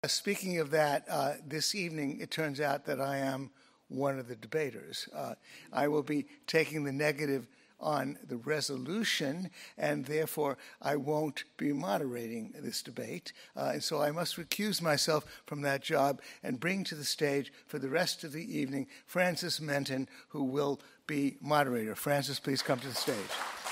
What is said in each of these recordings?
Speaking of that, this evening it turns out that I am one of the debaters. I will be taking the negative on the resolution, and therefore I won't be moderating this debate. And so I must recuse myself from that job and bring to the stage for the rest of the evening Francis Menton, who will be moderator. Francis, please come to the stage.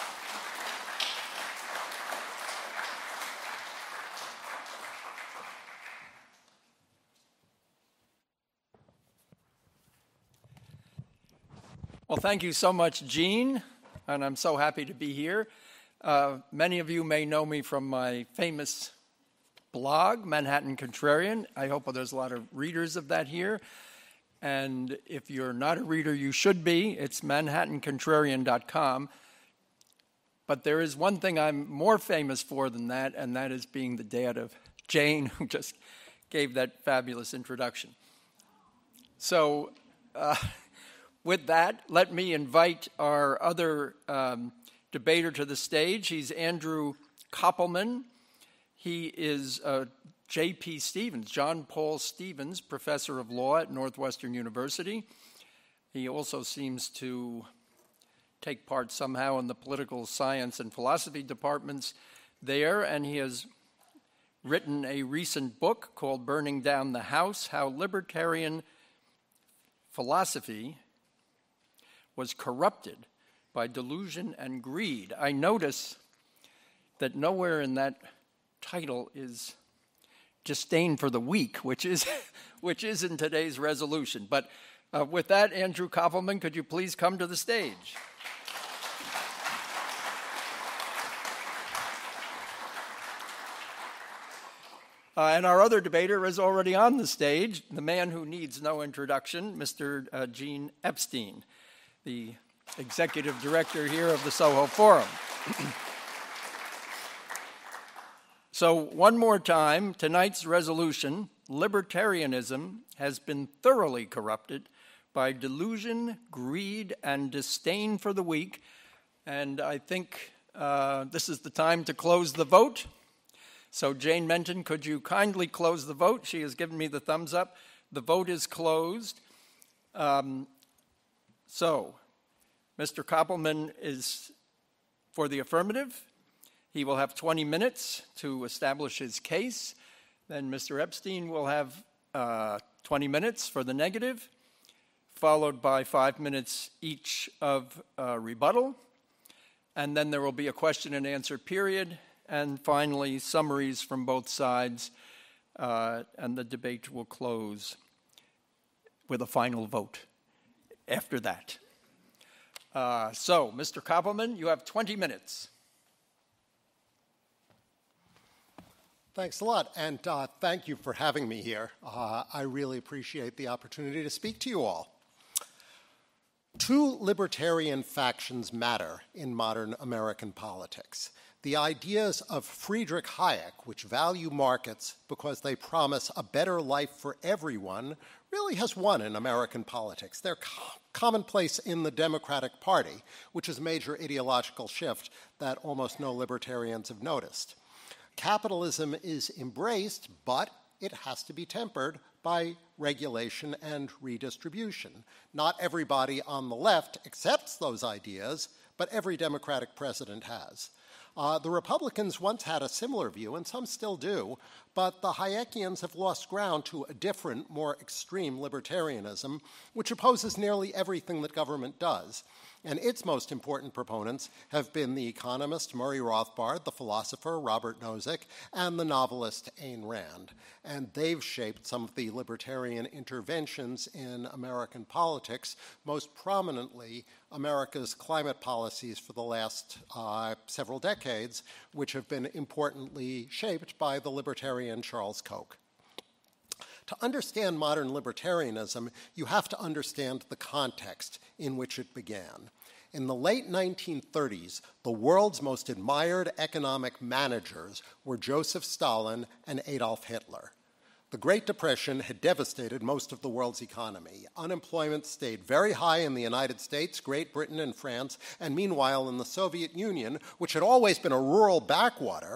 Well, thank you so much, Gene, and I'm so happy to be here. Many of you may know me from my famous blog, Manhattan Contrarian. I hope there's a lot of readers of that here. And if you're not a reader, you should be. It's manhattancontrarian.com. But there is one thing I'm more famous for than that, and that is being the dad of Jane, who just gave that fabulous introduction. So, with that, let me invite our other debater to the stage. He's Andrew Koppelman. He is J.P. Stevens, John Paul Stevens, professor of law at Northwestern University. He also seems to take part somehow in the political science and philosophy departments there, and he has written a recent book called Burning Down the House: How Libertarian Philosophy was Corrupted by Delusion and Greed. I notice that nowhere in that title is disdain for the weak, which is in today's resolution. But with that, Andrew Koppelman, could you please come to the stage? And our other debater is already on the stage, the man who needs no introduction, Mr. Gene Epstein, the executive director here of the Soho Forum. So one more time, tonight's resolution: libertarianism has been thoroughly corrupted by delusion, greed, and disdain for the weak. And I think this is the time to close the vote. So Jane Menton, could you kindly close the vote? She has given me the thumbs up. The vote is closed. So, Mr. Koppelman is for the affirmative. He will have 20 minutes to establish his case. Then Mr. Epstein will have 20 minutes for the negative, followed by 5 minutes each of rebuttal. And then there will be a question and answer period. And finally, summaries from both sides. And the debate will close with a final vote after that. So, Mr. Koppelman, you have 20 minutes. Thanks a lot, and thank you for having me here. I really appreciate the opportunity to speak to you all. Two libertarian factions matter in modern American politics. The ideas of Friedrich Hayek, which value markets because they promise a better life for everyone, really has won in American politics. They're commonplace in the Democratic Party, which is a major ideological shift that almost no libertarians have noticed. Capitalism is embraced, but it has to be tempered by regulation and redistribution. Not everybody on the left accepts those ideas, but every Democratic president has. The Republicans once had a similar view, and some still do, but the Hayekians have lost ground to a different, more extreme libertarianism, which opposes nearly everything that government does. And its most important proponents have been the economist Murray Rothbard, the philosopher Robert Nozick, and the novelist Ayn Rand. And they've shaped some of the libertarian interventions in American politics, most prominently America's climate policies for the last several decades, which have been importantly shaped by the libertarian Charles Koch. To understand modern libertarianism, you have to understand the context in which it began. In the late 1930s, the world's most admired economic managers were Joseph Stalin and Adolf Hitler. The Great Depression had devastated most of the world's economy. Unemployment stayed very high in the United States, Great Britain, and France, and meanwhile in the Soviet Union, which had always been a rural backwater,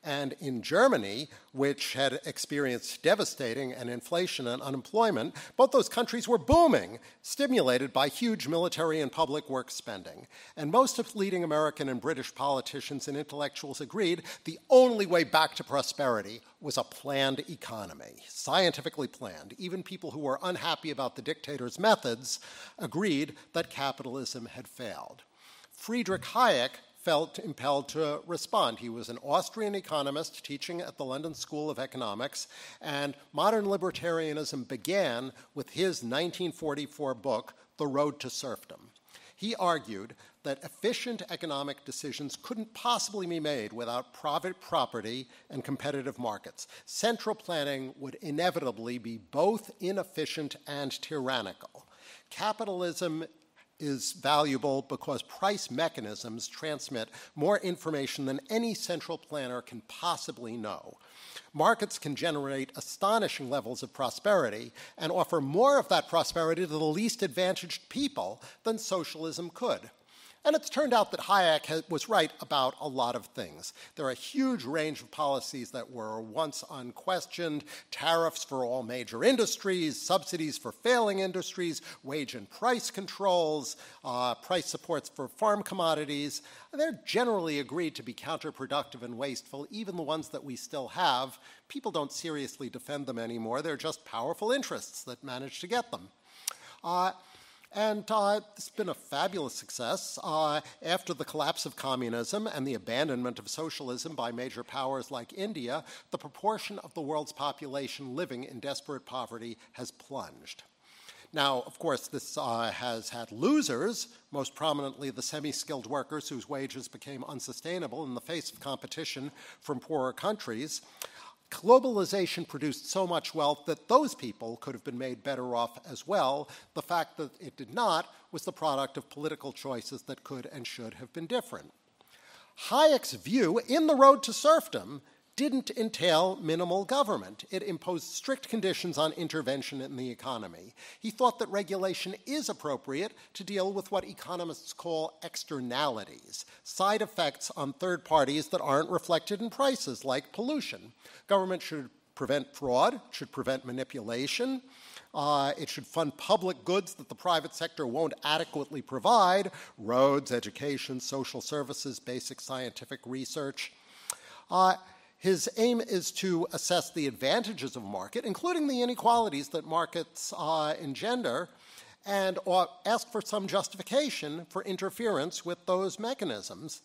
And in Germany, which had experienced devastating and inflation and unemployment, both those countries were booming, stimulated by huge military and public works spending. And most of leading American and British politicians and intellectuals agreed the only way back to prosperity was a planned economy, scientifically planned. Even people who were unhappy about the dictator's methods agreed that capitalism had failed. Friedrich Hayek felt impelled to respond. He was an Austrian economist teaching at the London School of Economics, and modern libertarianism began with his 1944 book, The Road to Serfdom. He argued that efficient economic decisions couldn't possibly be made without private property and competitive markets. Central planning would inevitably be both inefficient and tyrannical. Capitalism is valuable because price mechanisms transmit more information than any central planner can possibly know. Markets can generate astonishing levels of prosperity and offer more of that prosperity to the least advantaged people than socialism could. And it's turned out that Hayek was right about a lot of things. There are a huge range of policies that were once unquestioned: tariffs for all major industries, subsidies for failing industries, wage and price controls, price supports for farm commodities. They're generally agreed to be counterproductive and wasteful, even the ones that we still have. People don't seriously defend them anymore. They're just powerful interests that manage to get them. And it's been a fabulous success. After the collapse of communism and the abandonment of socialism by major powers like India, the proportion of the world's population living in desperate poverty has plunged. Now, of course, this has had losers, most prominently the semi-skilled workers whose wages became unsustainable in the face of competition from poorer countries. Globalization produced so much wealth that those people could have been made better off as well. The fact that it did not was the product of political choices that could and should have been different. Hayek's view in The Road to Serfdom didn't entail minimal government. It imposed strict conditions on intervention in the economy. He thought that regulation is appropriate to deal with what economists call externalities, side effects on third parties that aren't reflected in prices, like pollution. Government should prevent fraud, should prevent manipulation. It should fund public goods that the private sector won't adequately provide: roads, education, social services, basic scientific research. His aim is to assess the advantages of a market, including the inequalities that markets engender, and ask for some justification for interference with those mechanisms.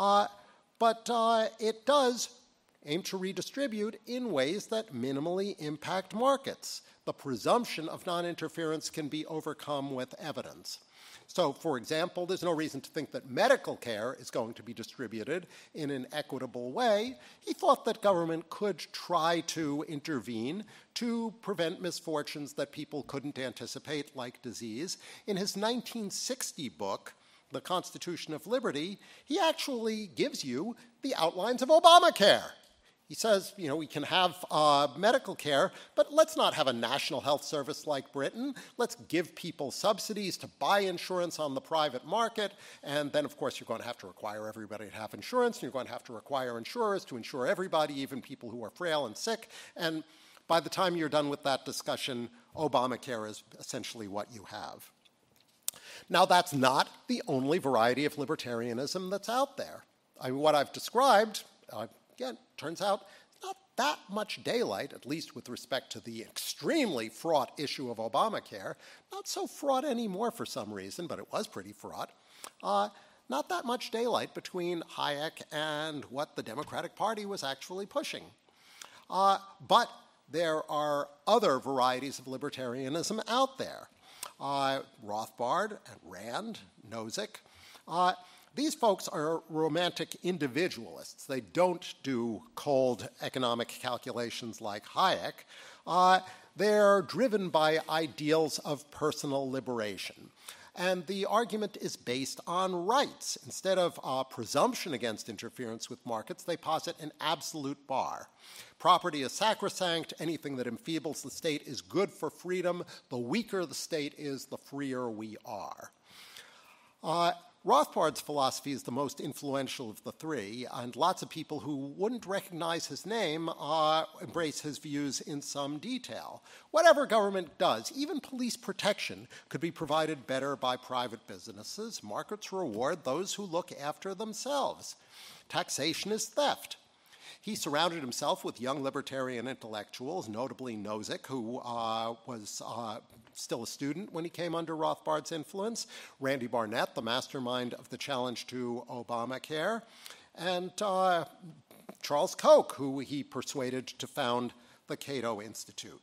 But it does aim to redistribute in ways that minimally impact markets. The presumption of non-interference can be overcome with evidence. So, for example, there's no reason to think that medical care is going to be distributed in an equitable way. He thought that government could try to intervene to prevent misfortunes that people couldn't anticipate, like disease. In his 1960 book, The Constitution of Liberty, he actually gives you the outlines of Obamacare. He says, we can have medical care, but let's not have a national health service like Britain. Let's give people subsidies to buy insurance on the private market, and then, of course, you're going to have to require everybody to have insurance, and you're going to have to require insurers to insure everybody, even people who are frail and sick. And by the time you're done with that discussion, Obamacare is essentially what you have. Now, that's not the only variety of libertarianism that's out there. What I've described, again, turns out not that much daylight, at least with respect to the extremely fraught issue of Obamacare. Not so fraught anymore for some reason, but it was pretty fraught. Not that much daylight between Hayek and what the Democratic Party was actually pushing. But there are other varieties of libertarianism out there. Rothbard and Rand, Nozick. These folks are romantic individualists. They don't do cold economic calculations like Hayek. They're driven by ideals of personal liberation. And the argument is based on rights. Instead of presumption against interference with markets, they posit an absolute bar. Property is sacrosanct. Anything that enfeebles the state is good for freedom. The weaker the state is, the freer we are. Rothbard's philosophy is the most influential of the three, and lots of people who wouldn't recognize his name embrace his views in some detail. Whatever government does, even police protection, could be provided better by private businesses. Markets reward those who look after themselves. Taxation is theft. He surrounded himself with young libertarian intellectuals, notably Nozick, who was still a student when he came under Rothbard's influence, Randy Barnett, the mastermind of the challenge to Obamacare, and Charles Koch, who he persuaded to found the Cato Institute.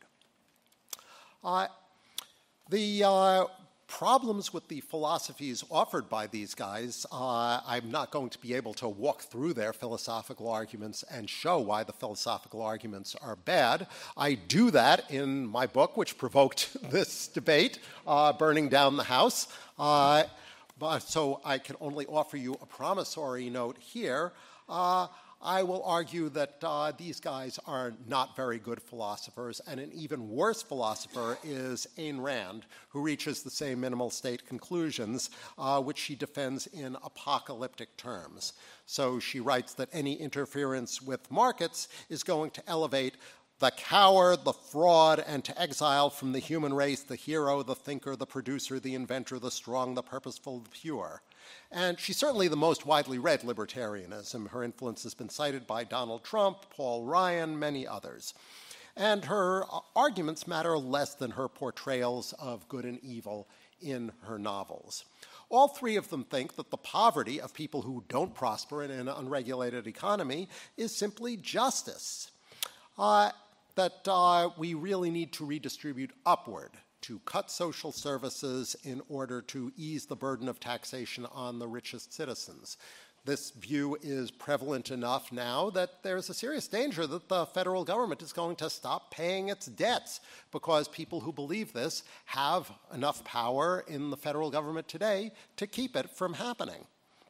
The problems with the philosophies offered by these guys, I'm not going to be able to walk through their philosophical arguments and show why the philosophical arguments are bad. I do that in my book, which provoked this debate, Burning Down the House. So I can only offer you a promissory note here. I will argue that these guys are not very good philosophers, and an even worse philosopher is Ayn Rand, who reaches the same minimal state conclusions, which she defends in apocalyptic terms. So she writes that any interference with markets is going to elevate the coward, the fraud, and to exile from the human race the hero, the thinker, the producer, the inventor, the strong, the purposeful, the pure. And she's certainly the most widely read libertarianism. Her influence has been cited by Donald Trump, Paul Ryan, many others. And her arguments matter less than her portrayals of good and evil in her novels. All three of them think that the poverty of people who don't prosper in an unregulated economy is simply justice. That we really need to redistribute upward, to cut social services in order to ease the burden of taxation on the richest citizens. This view is prevalent enough now that there's a serious danger that the federal government is going to stop paying its debts because people who believe this have enough power in the federal government today to keep it from happening.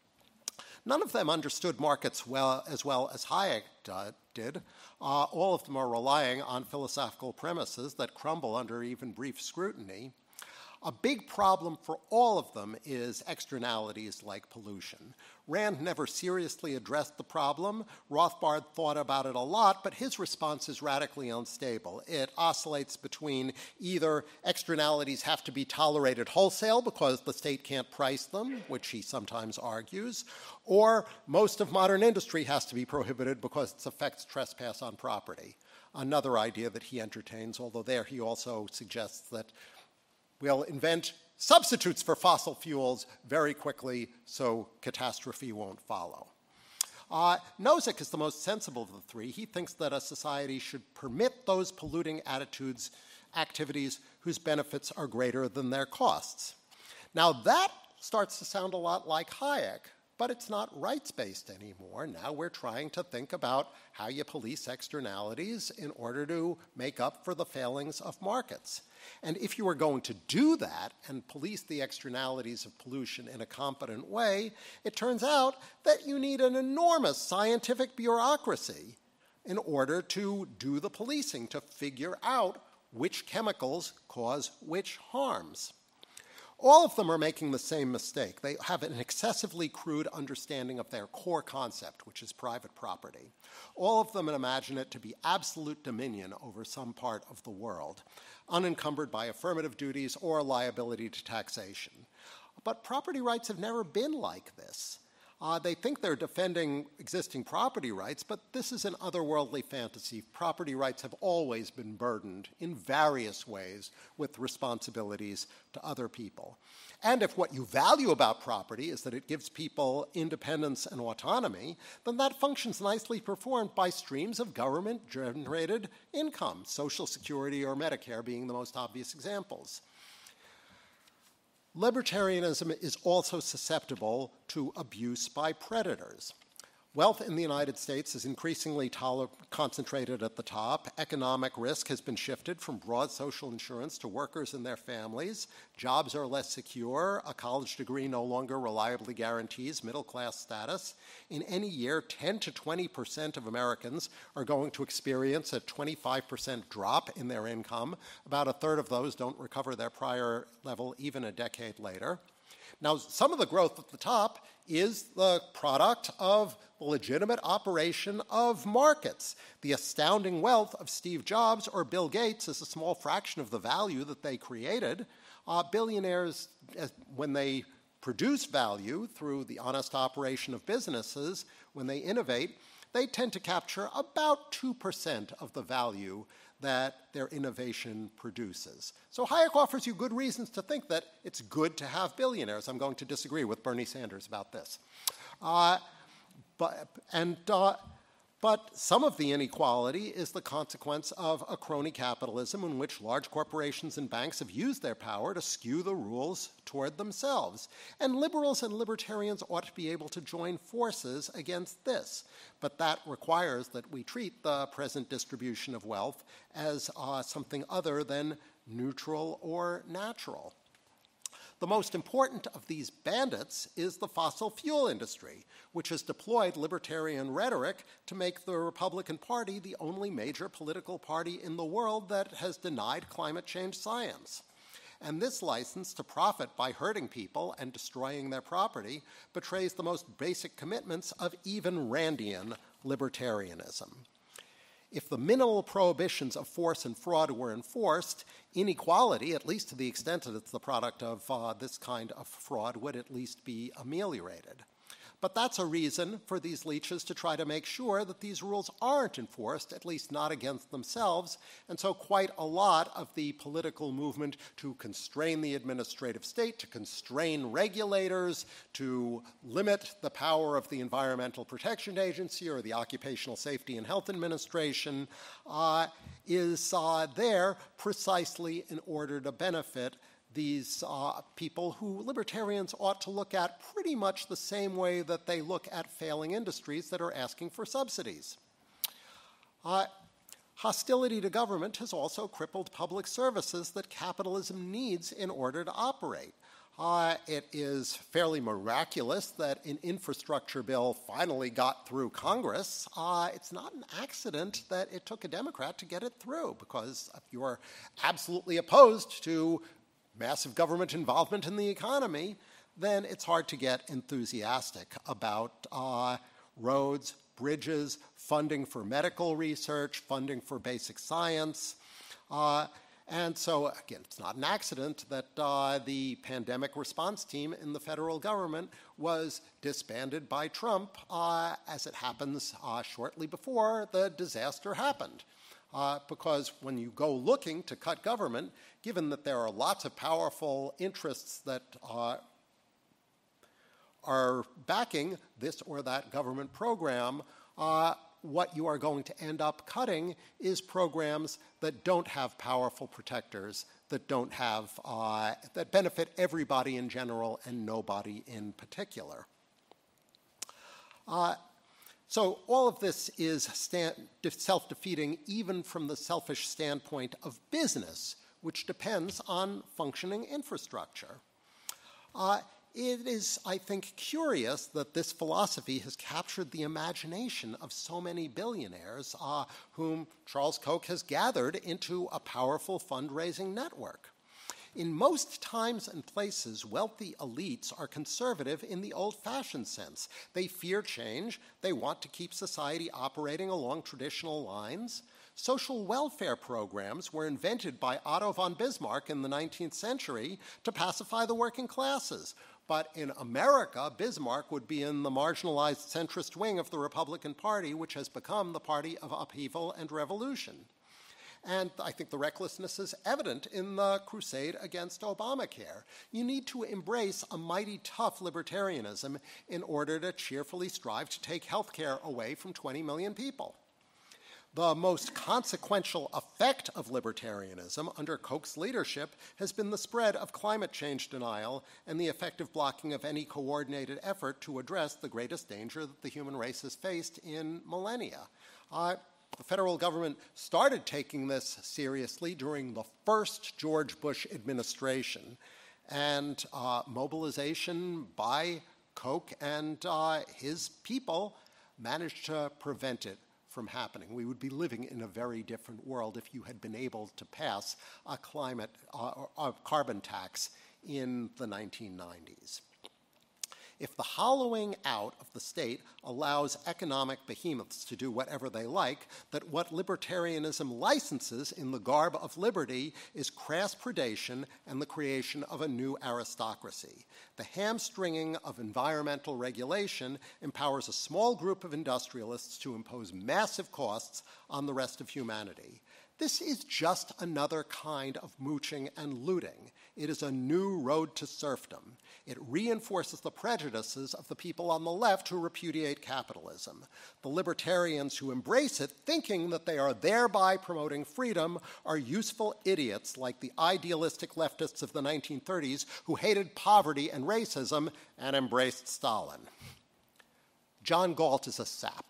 None of them understood markets as well as Hayek did. All of them are relying on philosophical premises that crumble under even brief scrutiny. A big problem for all of them is externalities like pollution. Rand never seriously addressed the problem. Rothbard thought about it a lot, but his response is radically unstable. It oscillates between either externalities have to be tolerated wholesale because the state can't price them, which he sometimes argues, or most of modern industry has to be prohibited because its effects trespass on property. Another idea that he entertains, although there he also suggests that we'll invent substitutes for fossil fuels very quickly so catastrophe won't follow. Nozick is the most sensible of the three. He thinks that a society should permit those polluting activities whose benefits are greater than their costs. Now that starts to sound a lot like Hayek, but it's not rights-based anymore. Now we're trying to think about how you police externalities in order to make up for the failings of markets. And if you are going to do that and police the externalities of pollution in a competent way, it turns out that you need an enormous scientific bureaucracy in order to do the policing, to figure out which chemicals cause which harms. All of them are making the same mistake. They have an excessively crude understanding of their core concept, which is private property. All of them imagine it to be absolute dominion over some part of the world, unencumbered by affirmative duties or liability to taxation. But property rights have never been like this. They think they're defending existing property rights, but this is an otherworldly fantasy. Property rights have always been burdened in various ways with responsibilities to other people. And if what you value about property is that it gives people independence and autonomy, then that functions nicely performed by streams of government-generated income, Social Security or Medicare being the most obvious examples. Libertarianism is also susceptible to abuse by predators. Wealth in the United States is increasingly concentrated at the top. Economic risk has been shifted from broad social insurance to workers and their families. Jobs are less secure. A college degree no longer reliably guarantees middle-class status. In any year, 10 to 20% of Americans are going to experience a 25% drop in their income. About a third of those don't recover their prior level even a decade later. Now, some of the growth at the top is the product of the legitimate operation of markets. The astounding wealth of Steve Jobs or Bill Gates is a small fraction of the value that they created. Billionaires, when they produce value through the honest operation of businesses, when they innovate, they tend to capture about 2% of the value that their innovation produces. So Hayek offers you good reasons to think that it's good to have billionaires. I'm going to disagree with Bernie Sanders about this. But some of the inequality is the consequence of a crony capitalism in which large corporations and banks have used their power to skew the rules toward themselves. And liberals and libertarians ought to be able to join forces against this. But that requires that we treat the present distribution of wealth as something other than neutral or natural. The most important of these bandits is the fossil fuel industry, which has deployed libertarian rhetoric to make the Republican Party the only major political party in the world that has denied climate change science. And this license to profit by hurting people and destroying their property betrays the most basic commitments of even Randian libertarianism. If the minimal prohibitions of force and fraud were enforced, inequality, at least to the extent that it's the product of this kind of fraud, would at least be ameliorated. But that's a reason for these leeches to try to make sure that these rules aren't enforced, at least not against themselves. And so quite a lot of the political movement to constrain the administrative state, to constrain regulators, to limit the power of the Environmental Protection Agency or the Occupational Safety and Health Administration is there precisely in order to benefit these people who libertarians ought to look at pretty much the same way that they look at failing industries that are asking for subsidies. Hostility to government has also crippled public services that capitalism needs in order to operate. It is fairly miraculous that an infrastructure bill finally got through Congress. It's not an accident that it took a Democrat to get it through, because if you're absolutely opposed to massive government involvement in the economy, then it's hard to get enthusiastic about roads, bridges, funding for medical research, funding for basic science. And so, again, it's not an accident that the pandemic response team in the federal government was disbanded by Trump, as it happens shortly before the disaster happened. Because when you go looking to cut government, given that there are lots of powerful interests that are backing this or that government program, what you are going to end up cutting is programs that don't have powerful protectors, that don't have that benefit everybody in general and nobody in particular. So all of this is self-defeating even from the selfish standpoint of business, which depends on functioning infrastructure. It is, I think, curious that this philosophy has captured the imagination of so many billionaires whom Charles Koch has gathered into a powerful fundraising network. In most times and places, wealthy elites are conservative in the old-fashioned sense. They fear change. They want to keep society operating along traditional lines. Social welfare programs were invented by Otto von Bismarck in the 19th century to pacify the working classes. But in America, Bismarck would be in the marginalized centrist wing of the Republican Party, which has become the party of upheaval and revolution. And I think the recklessness is evident in the crusade against Obamacare. You need to embrace a mighty tough libertarianism in order to cheerfully strive to take health care away from 20 million people. The most consequential effect of libertarianism under Koch's leadership has been the spread of climate change denial and the effective blocking of any coordinated effort to address the greatest danger that the human race has faced in millennia. The federal government started taking this seriously during the first George Bush administration, and mobilization by Koch and his people managed to prevent it from happening. We would be living in a very different world if you had been able to pass a carbon tax in the 1990s. If the hollowing out of the state allows economic behemoths to do whatever they like, that what libertarianism licenses in the garb of liberty is crass predation and the creation of a new aristocracy. The hamstringing of environmental regulation empowers a small group of industrialists to impose massive costs on the rest of humanity. This is just another kind of mooching and looting. It is a new road to serfdom. It reinforces the prejudices of the people on the left who repudiate capitalism. The libertarians who embrace it, thinking that they are thereby promoting freedom, are useful idiots like the idealistic leftists of the 1930s who hated poverty and racism and embraced Stalin. John Galt is a sap.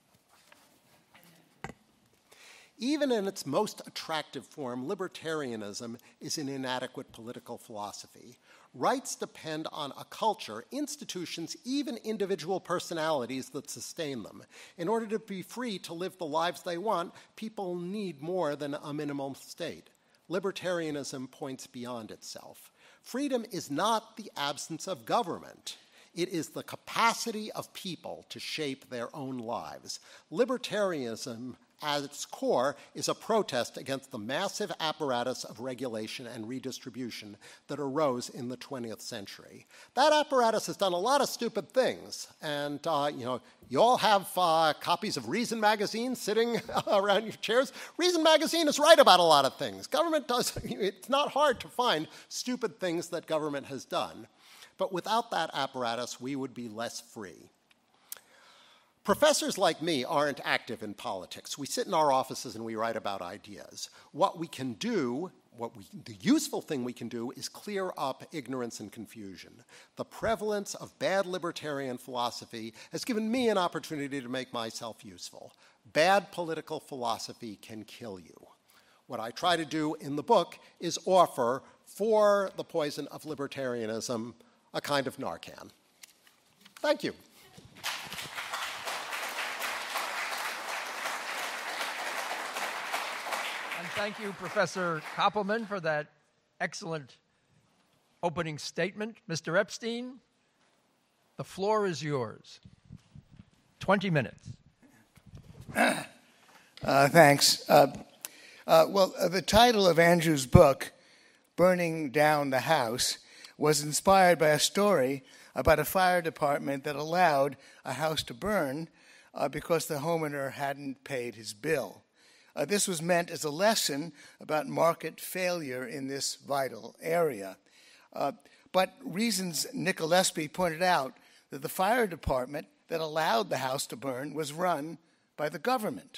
Even in its most attractive form, libertarianism is an inadequate political philosophy. Rights depend on a culture, institutions, even individual personalities that sustain them. In order to be free to live the lives they want, people need more than a minimum state. Libertarianism points beyond itself. Freedom is not the absence of government. It is the capacity of people to shape their own lives. Libertarianism, at its core, is a protest against the massive apparatus of regulation and redistribution that arose in the 20th century. That apparatus has done a lot of stupid things, and you all have copies of Reason magazine sitting around your chairs. Reason magazine is right about a lot of things. Government does, it's not hard to find stupid things that government has done, but without that apparatus, we would be less free. Professors like me aren't active in politics. We sit in our offices and we write about ideas. What we can do, the useful thing we can do is clear up ignorance and confusion. The prevalence of bad libertarian philosophy has given me an opportunity to make myself useful. Bad political philosophy can kill you. What I try to do in the book is offer, for the poison of libertarianism, a kind of Narcan. Thank you. Thank you, Professor Koppelman, for that excellent opening statement. Mr. Epstein, the floor is yours. 20 minutes. Thanks. The title of Andrew's book, Burning Down the House, was inspired by a story about a fire department that allowed a house to burn because the homeowner hadn't paid his bill. This was meant as a lesson about market failure in this vital area. But reasons Nick Gillespie pointed out that the fire department that allowed the house to burn was run by the government.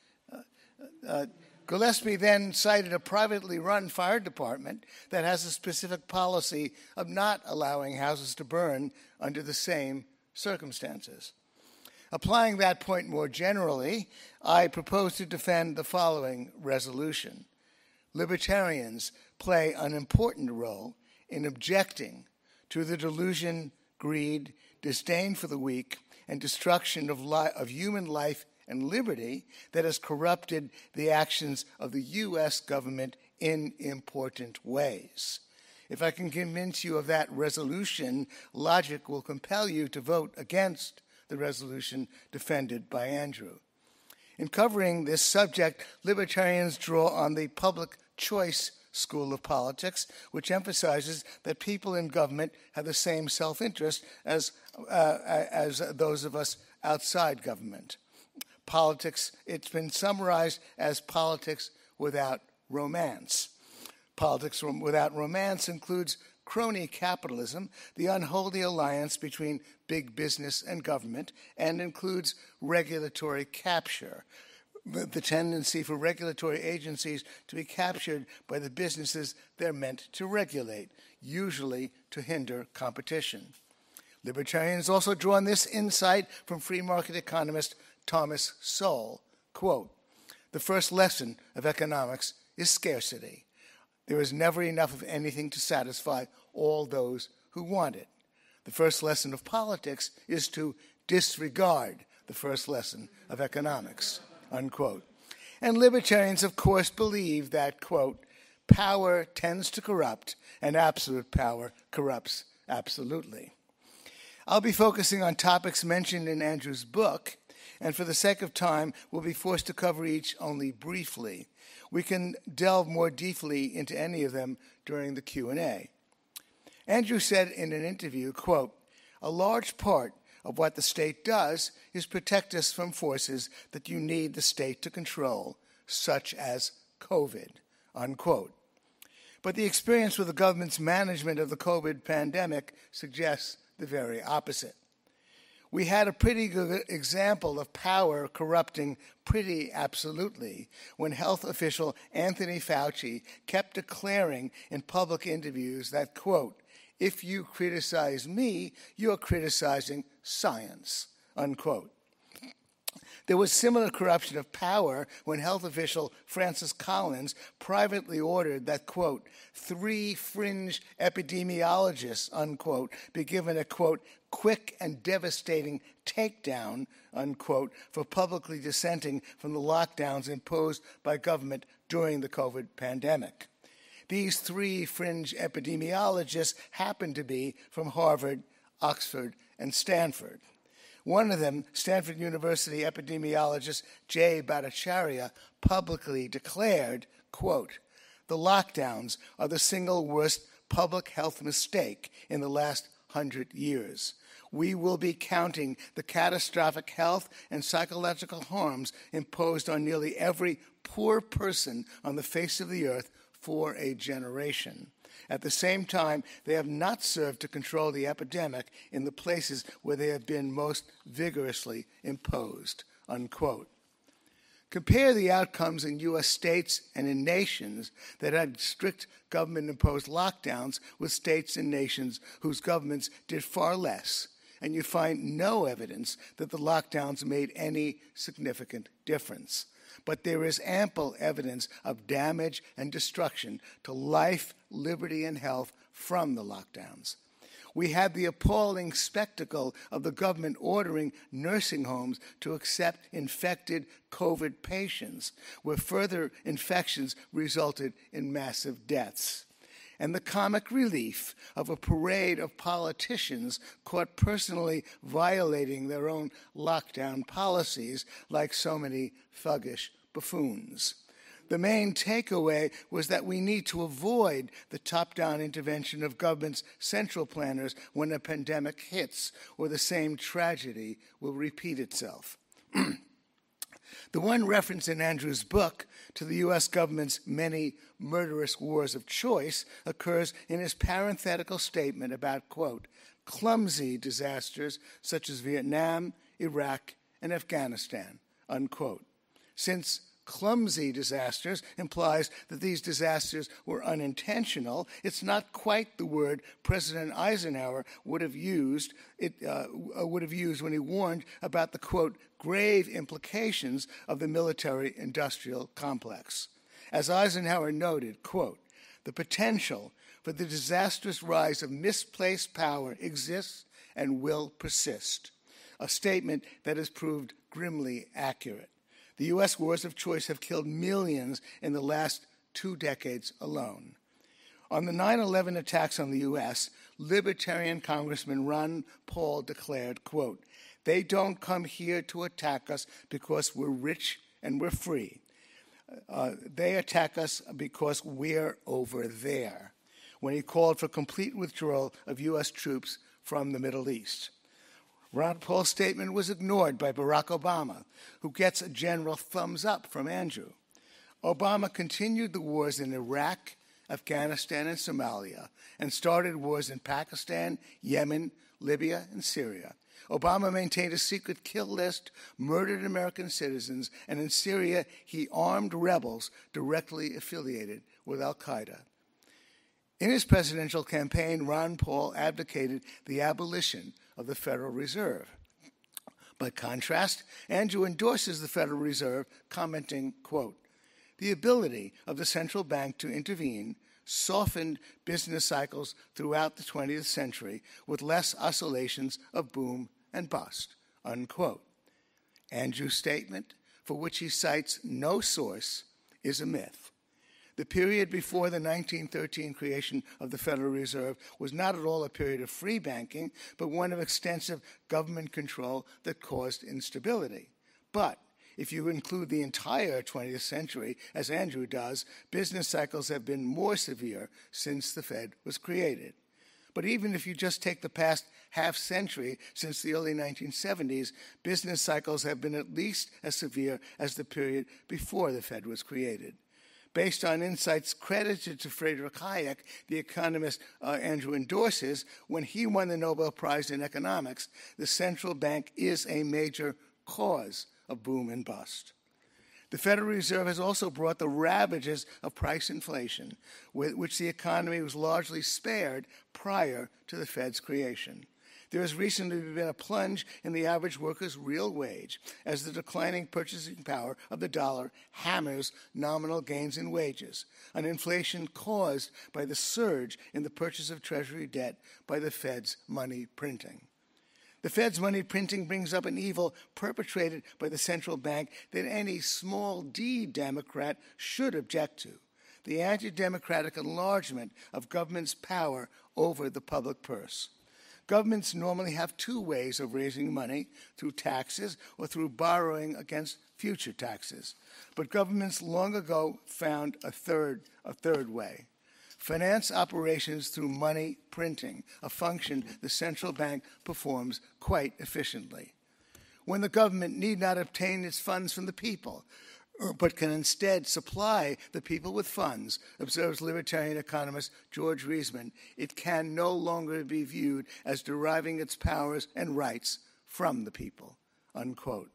Gillespie then cited a privately run fire department that has a specific policy of not allowing houses to burn under the same circumstances. Applying that point more generally, I propose to defend the following resolution. Libertarians play an important role in objecting to the delusion, greed, disdain for the weak, and destruction of human life and liberty that has corrupted the actions of the U.S. government in important ways. If I can convince you of that resolution, logic will compel you to vote against the resolution defended by Andrew. In covering this subject, libertarians draw on the public choice school of politics, which emphasizes that people in government have the same self-interest as those of us outside government. Politics, it's been summarized as politics without romance. Politics without romance includes crony capitalism, the unholy alliance between big business and government, and includes regulatory capture, the tendency for regulatory agencies to be captured by the businesses they're meant to regulate, usually to hinder competition. Libertarians also draw on this insight from free market economist Thomas Sowell, quote, "The first lesson of economics is scarcity. There is never enough of anything to satisfy all those who want it. The first lesson of politics is to disregard the first lesson of economics," unquote. And libertarians, of course, believe that, quote, Power tends to corrupt, and absolute power corrupts absolutely. I'll be focusing on topics mentioned in Andrew's book, and for the sake of time, we'll be forced to cover each only briefly. We can delve more deeply into any of them during the Q&A. Andrew said in an interview, quote, "A large part of what the state does is protect us from forces that you need the state to control, such as COVID," unquote. But the experience with the government's management of the COVID pandemic suggests the very opposite. We had a pretty good example of power corrupting pretty absolutely when health official Anthony Fauci kept declaring in public interviews that, quote, "If you criticize me, you're criticizing science," unquote. There was similar corruption of power when health official Francis Collins privately ordered that, quote, 3 fringe epidemiologists, unquote, be given a, quote, quick and devastating takedown, unquote, for publicly dissenting from the lockdowns imposed by government during the COVID pandemic. These 3 fringe epidemiologists happened to be from Harvard, Oxford, and Stanford. One of them, Stanford University epidemiologist Jay Bhattacharya, publicly declared, quote, "The lockdowns are the single worst public health mistake in the last 100 years. We will be counting the catastrophic health and psychological harms imposed on nearly every poor person on the face of the earth for a generation. At the same time, they have not served to control the epidemic in the places where they have been most vigorously imposed," unquote. Compare the outcomes in U.S. states and in nations that had strict government-imposed lockdowns with states and nations whose governments did far less, and you find no evidence that the lockdowns made any significant difference. But there is ample evidence of damage and destruction to life, liberty, and health from the lockdowns. We had the appalling spectacle of the government ordering nursing homes to accept infected COVID patients, where further infections resulted in massive deaths. And the comic relief of a parade of politicians caught personally violating their own lockdown policies like so many thuggish buffoons. The main takeaway was that we need to avoid the top-down intervention of government's central planners when a pandemic hits, or the same tragedy will repeat itself. The one reference in Andrew's book to the U.S. government's many murderous wars of choice occurs in his parenthetical statement about, quote, clumsy disasters such as Vietnam, Iraq, and Afghanistan, unquote. Since clumsy disasters implies that these disasters were unintentional, it's not quite the word President Eisenhower would have used when he warned about the, quote, grave implications of the military-industrial complex. As Eisenhower noted, quote, the potential for the disastrous rise of misplaced power exists and will persist, a statement that has proved grimly accurate. The U.S. wars of choice have killed millions in the last 2 decades alone. On the 9/11 attacks on the U.S., Libertarian Congressman Ron Paul declared, quote, they don't come here to attack us because we're rich and we're free. They attack us because we're over there, when he called for complete withdrawal of U.S. troops from the Middle East. Ron Paul's statement was ignored by Barack Obama, who gets a general thumbs up from Andrew. Obama continued the wars in Iraq, Afghanistan, and Somalia, and started wars in Pakistan, Yemen, Libya, and Syria. Obama maintained a secret kill list, murdered American citizens, and in Syria he armed rebels directly affiliated with al-Qaeda. In his presidential campaign, Ron Paul advocated the abolition of the Federal Reserve. By contrast, Andrew endorses the Federal Reserve, commenting, quote, the ability of the central bank to intervene softened business cycles throughout the 20th century with less oscillations of boom and bust, unquote. Andrew's statement, for which he cites no source, is a myth. The period before the 1913 creation of the Federal Reserve was not at all a period of free banking, but one of extensive government control that caused instability. But if you include the entire 20th century, as Andrew does, business cycles have been more severe since the Fed was created. But even if you just take the past half century since the early 1970s, business cycles have been at least as severe as the period before the Fed was created. Based on insights credited to Friedrich Hayek, the economist Andrew endorses, when he won the Nobel Prize in economics, the central bank is a major cause of boom and bust. The Federal Reserve has also brought the ravages of price inflation, which the economy was largely spared prior to the Fed's creation. There has recently been a plunge in the average worker's real wage as the declining purchasing power of the dollar hammers nominal gains in wages, an inflation caused by the surge in the purchase of Treasury debt by the Fed's money printing. The Fed's money printing brings up an evil perpetrated by the central bank that any small d Democrat should object to: the anti-democratic enlargement of government's power over the public purse. Governments normally have two ways of raising money, through taxes or through borrowing against future taxes. But governments long ago found a third way: finance operations through money printing, a function the central bank performs quite efficiently. When the government need not obtain its funds from the people, but can instead supply the people with funds, observes libertarian economist George Reisman, it can no longer be viewed as deriving its powers and rights from the people, unquote.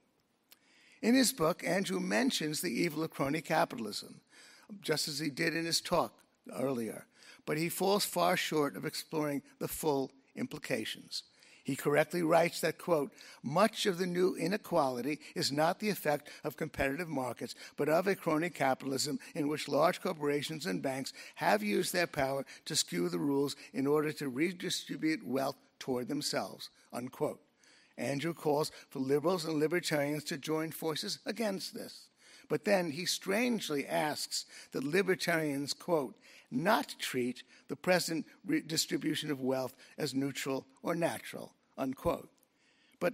In his book, Andrew mentions the evil of crony capitalism, just as he did in his talk earlier, but he falls far short of exploring the full implications. He correctly writes that, quote, much of the new inequality is not the effect of competitive markets, but of a crony capitalism in which large corporations and banks have used their power to skew the rules in order to redistribute wealth toward themselves, unquote. Andrew calls for liberals and libertarians to join forces against this. But then he strangely asks that libertarians, quote, not treat the present redistribution of wealth as neutral or natural, unquote. But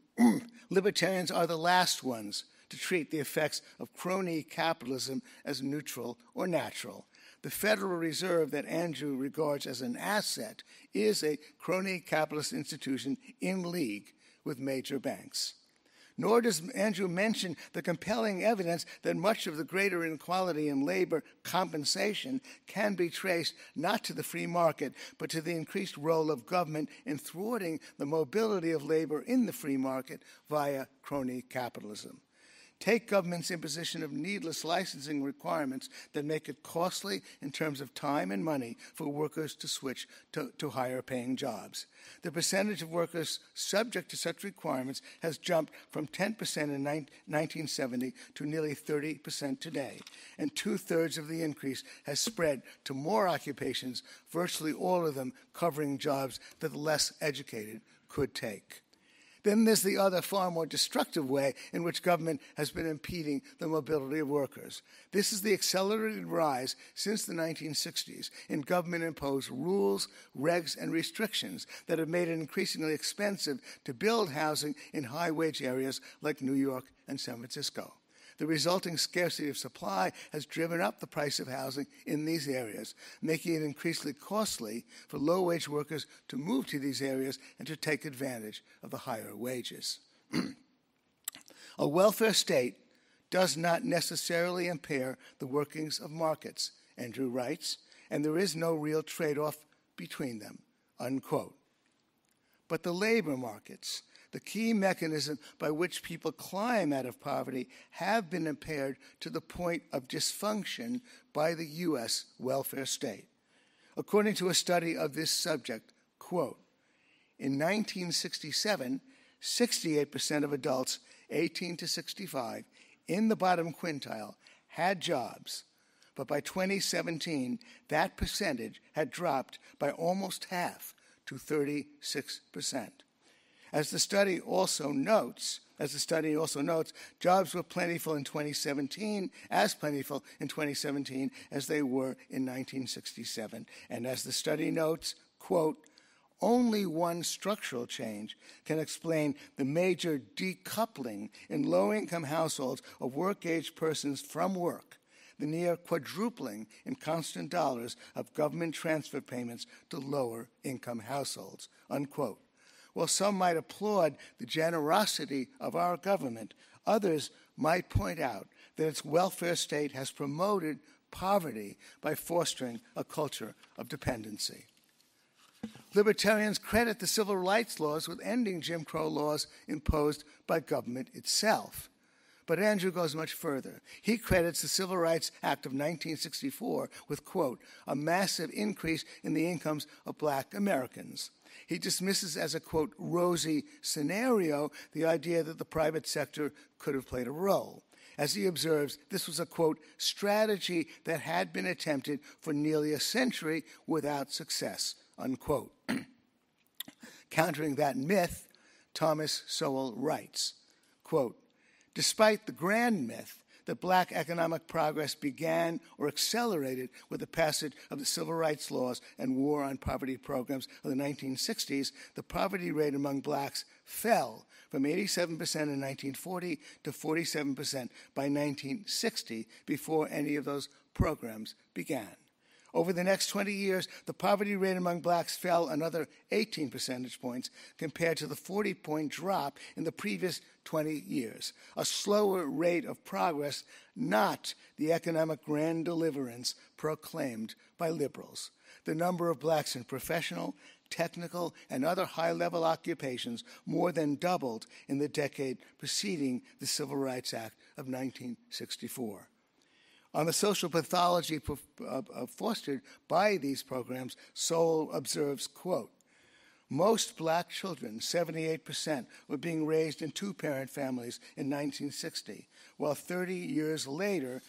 libertarians are the last ones to treat the effects of crony capitalism as neutral or natural. The Federal Reserve that Andrew regards as an asset is a crony capitalist institution in league with major banks. Nor does Andrew mention the compelling evidence that much of the greater inequality in labor compensation can be traced not to the free market, but to the increased role of government in thwarting the mobility of labor in the free market via crony capitalism. Take government's imposition of needless licensing requirements that make it costly in terms of time and money for workers to switch to higher-paying jobs. The percentage of workers subject to such requirements has jumped from 10% in 1970 to nearly 30% today, and two-thirds of the increase has spread to more occupations, virtually all of them covering jobs that the less educated could take. Then there's the other, far more destructive way in which government has been impeding the mobility of workers. This is the accelerated rise since the 1960s in government-imposed rules, regs, and restrictions that have made it increasingly expensive to build housing in high-wage areas like New York and San Francisco. The resulting scarcity of supply has driven up the price of housing in these areas, making it increasingly costly for low-wage workers to move to these areas and to take advantage of the higher wages. A welfare state does not necessarily impair the workings of markets, Andrew writes, and there is no real trade-off between them, unquote. But the labor markets, the key mechanism by which people climb out of poverty, have been impaired to the point of dysfunction by the U.S. welfare state. According to a study of this subject, quote, in 1967, 68% of adults 18 to 65 in the bottom quintile had jobs, but by 2017, that percentage had dropped by almost half to 36%. As the study also notes, As the study also notes, jobs were plentiful in 2017, as plentiful in 2017 as they were in 1967. And as the study notes, quote, only one structural change can explain the major decoupling in low-income households of work-age persons from work, the near quadrupling in constant dollars of government transfer payments to lower-income households, unquote. While some might applaud the generosity of our government, others might point out that its welfare state has promoted poverty by fostering a culture of dependency. Libertarians credit the civil rights laws with ending Jim Crow laws imposed by government itself. But Andrew goes much further. He credits the Civil Rights Act of 1964 with, quote, a massive increase in the incomes of black Americans. He dismisses as a, quote, rosy scenario the idea that the private sector could have played a role. As he observes, this was a, quote, strategy that had been attempted for nearly a century without success, unquote. Countering that myth, Thomas Sowell writes, quote, despite the grand myth that black economic progress began or accelerated with the passage of the civil rights laws and war on poverty programs of the 1960s, the poverty rate among blacks fell from 87% in 1940 to 47% by 1960, before any of those programs began. Over the next 20 years, the poverty rate among blacks fell another 18 percentage points compared to the 40-point drop in the previous 20 years. A slower rate of progress, not the economic grand deliverance proclaimed by liberals. The number of blacks in professional, technical, and other high-level occupations more than doubled in the decade preceding the Civil Rights Act of 1964. On the social pathology fostered by these programs, Sowell observes, quote, most black children, 78%, were being raised in two-parent families in 1960, while 30 years later,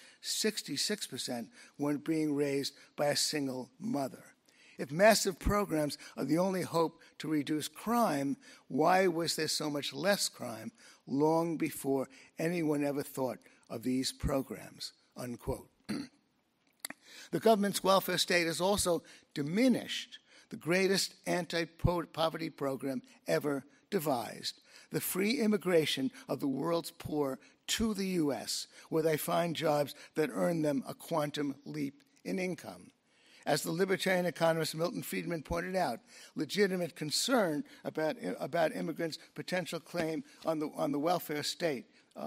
66% were being raised by a single mother. If massive programs are the only hope to reduce crime, why was there so much less crime long before anyone ever thought of these programs? Unquote. The government's welfare state has also diminished the greatest anti-poverty program ever devised, the free immigration of the world's poor to the U.S., where they find jobs that earn them a quantum leap in income. As the libertarian economist Milton Friedman pointed out, legitimate concern about immigrants' potential claim on the welfare state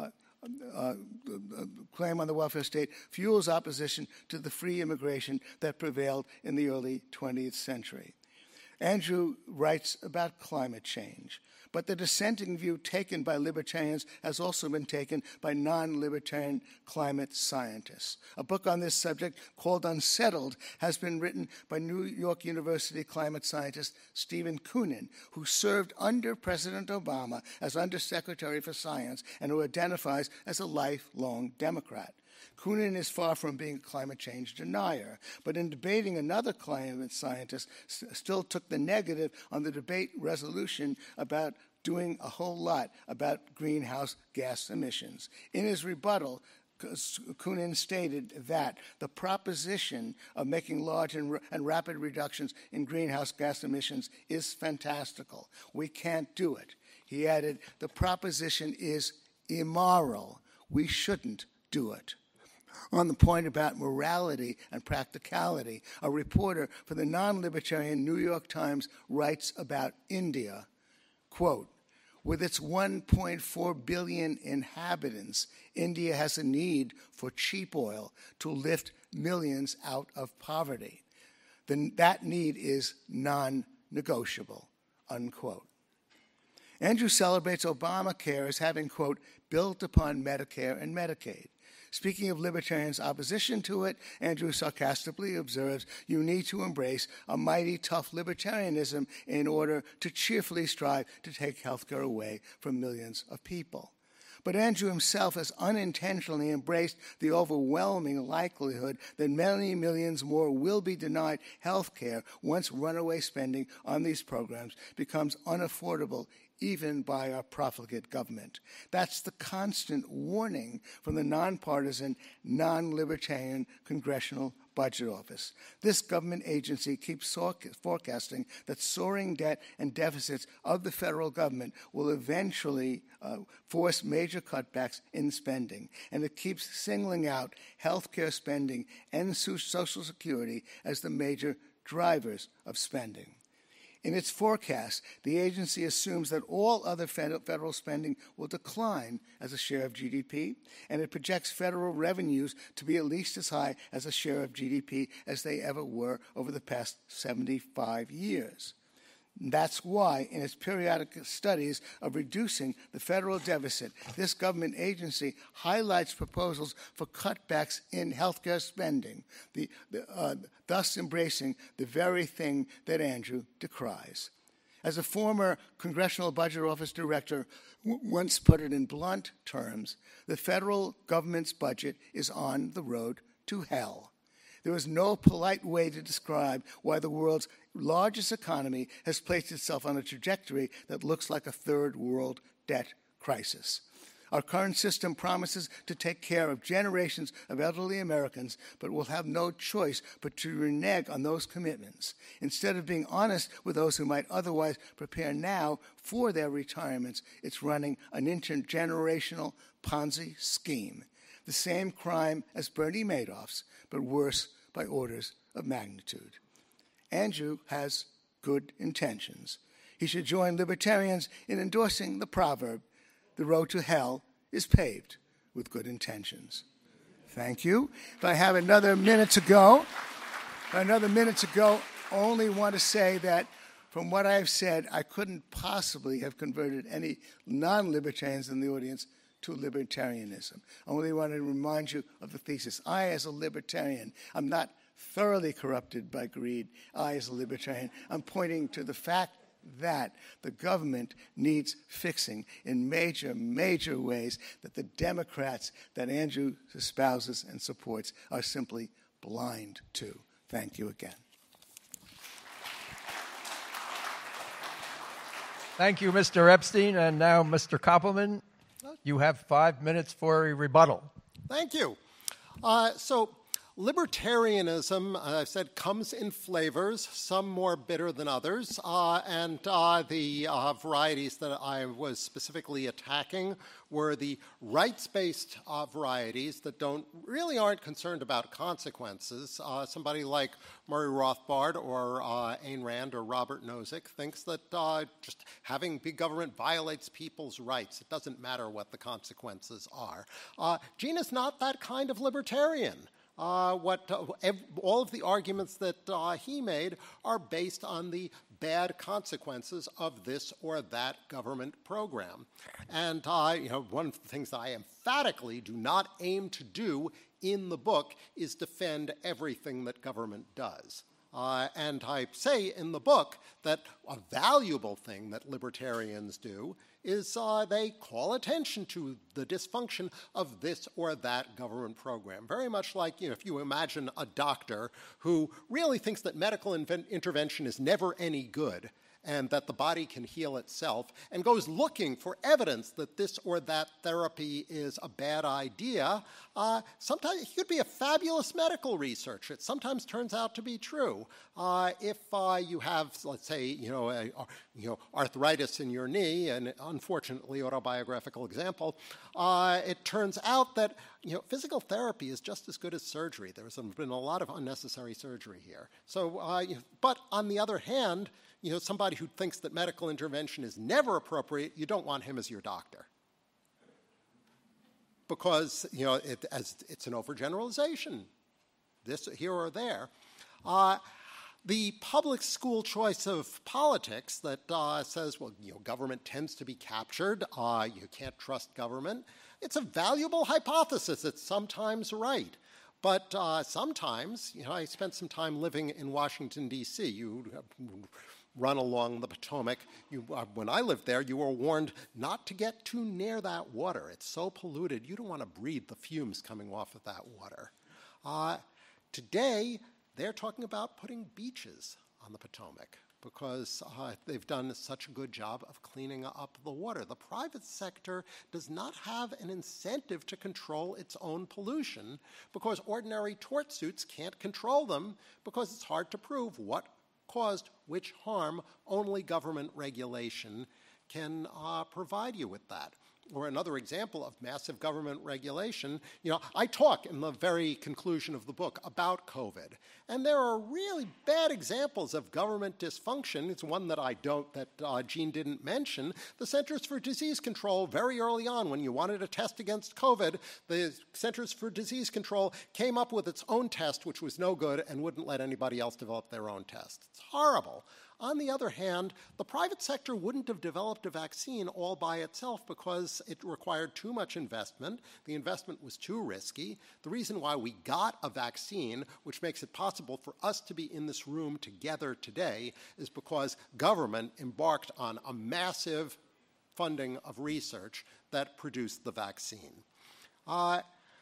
fuels opposition to the free immigration that prevailed in the early 20th century. Andrew writes about climate change, but the dissenting view taken by libertarians has also been taken by non-libertarian climate scientists. A book on this subject called Unsettled has been written by New York University climate scientist Stephen Koonin, who served under President Obama as Undersecretary for Science and who identifies as a lifelong Democrat. Koonin is far from being a climate change denier, but in debating another climate scientist, still took the negative on the debate resolution about doing a whole lot about greenhouse gas emissions. In his rebuttal, Koonin stated that the proposition of making large and rapid reductions in greenhouse gas emissions is fantastical. We can't do it. He added, the proposition is immoral. We shouldn't do it. On the point about morality and practicality, a reporter for the non-libertarian New York Times writes about India, quote, with its 1.4 billion inhabitants, India has a need for cheap oil to lift millions out of poverty. That need is non-negotiable, unquote. Andrew celebrates Obamacare as having, quote, built upon Medicare and Medicaid. Speaking of libertarians' opposition to it, Andrew sarcastically observes, you need to embrace a mighty tough libertarianism in order to cheerfully strive to take health care away from millions of people. But Andrew himself has unintentionally embraced the overwhelming likelihood that many millions more will be denied health care once runaway spending on these programs becomes unaffordable even by our profligate government. That's the constant warning from the nonpartisan, non-libertarian Congressional Budget Office. This government agency keeps forecasting that soaring debt and deficits of the federal government will eventually force major cutbacks in spending, and it keeps singling out health care spending and Social Security as the major drivers of spending. In its forecast, the agency assumes that all other federal spending will decline as a share of GDP, and it projects federal revenues to be at least as high as a share of GDP as they ever were over the past 75 years. That's why, in its periodic studies of reducing the federal deficit, this government agency highlights proposals for cutbacks in healthcare spending, thus embracing the very thing that Andrew decries. As a former Congressional Budget Office director once put it in blunt terms, the federal government's budget is on the road to hell. There is no polite way to describe why the world's largest economy has placed itself on a trajectory that looks like a third world debt crisis. Our current system promises to take care of generations of elderly Americans, but will have no choice but to renege on those commitments. Instead of being honest with those who might otherwise prepare now for their retirements, it's running an intergenerational Ponzi scheme. The same crime as Bernie Madoff's, but worse by orders of magnitude. Andrew has good intentions. He should join libertarians in endorsing the proverb, "The road to hell is paved with good intentions." Thank you. If I have another minute to go, only want to say that from what I've said, I couldn't possibly have converted any non-libertarians in the audience to libertarianism. I only want to remind you of the thesis. I, as a libertarian, I'm not thoroughly corrupted by greed. I, as a libertarian, I'm pointing to the fact that the government needs fixing in major, major ways that the Democrats that Andrew espouses and supports are simply blind to. Thank you again. Thank you, Mr. Epstein. And now, Mr. Koppelman, you have 5 minutes for a rebuttal. Thank you. So libertarianism, as I said, comes in flavors, some more bitter than others, and the varieties that I was specifically attacking were the rights-based varieties that really aren't concerned about consequences. Somebody like Murray Rothbard or Ayn Rand or Robert Nozick thinks that just having big government violates people's rights. It doesn't matter what the consequences are. Gene is not that kind of libertarian. All of the arguments that he made are based on the bad consequences of this or that government program. And one of the things that I emphatically do not aim to do in the book is defend everything that government does. And I say in the book that a valuable thing that libertarians do is they call attention to the dysfunction of this or that government program. Very much like, if you imagine a doctor who really thinks that medical intervention is never any good and that the body can heal itself, and goes looking for evidence that this or that therapy is a bad idea, sometimes he could be a fabulous medical researcher. It sometimes turns out to be true. If you have, let's say, arthritis in your knee, an unfortunately autobiographical example, it turns out that physical therapy is just as good as surgery. There's been a lot of unnecessary surgery here. So, but on the other hand, somebody who thinks that medical intervention is never appropriate, you don't want him as your doctor. Because, it's an overgeneralization, this here or there. The public school choice of politics that says, government tends to be captured, you can't trust government, it's a valuable hypothesis. It's sometimes right. But sometimes, I spent some time living in Washington, D.C. You run along the Potomac. When I lived there, you were warned not to get too near that water. It's so polluted, you don't want to breathe the fumes coming off of that water. Today, they're talking about putting beaches on the Potomac because they've done such a good job of cleaning up the water. The private sector does not have an incentive to control its own pollution because ordinary tort suits can't control them because it's hard to prove what caused which harm. Only government regulation can provide you with that. Or another example of massive government regulation, I talk in the very conclusion of the book about COVID, and there are really bad examples of government dysfunction. It's one that Jean didn't mention. The Centers for Disease Control, very early on, when you wanted to test against COVID, the Centers for Disease Control came up with its own test, which was no good, and wouldn't let anybody else develop their own test. It's horrible. On the other hand, the private sector wouldn't have developed a vaccine all by itself because it required too much investment. The investment was too risky. The reason why we got a vaccine, which makes it possible for us to be in this room together today, is because government embarked on a massive funding of research that produced the vaccine. I'm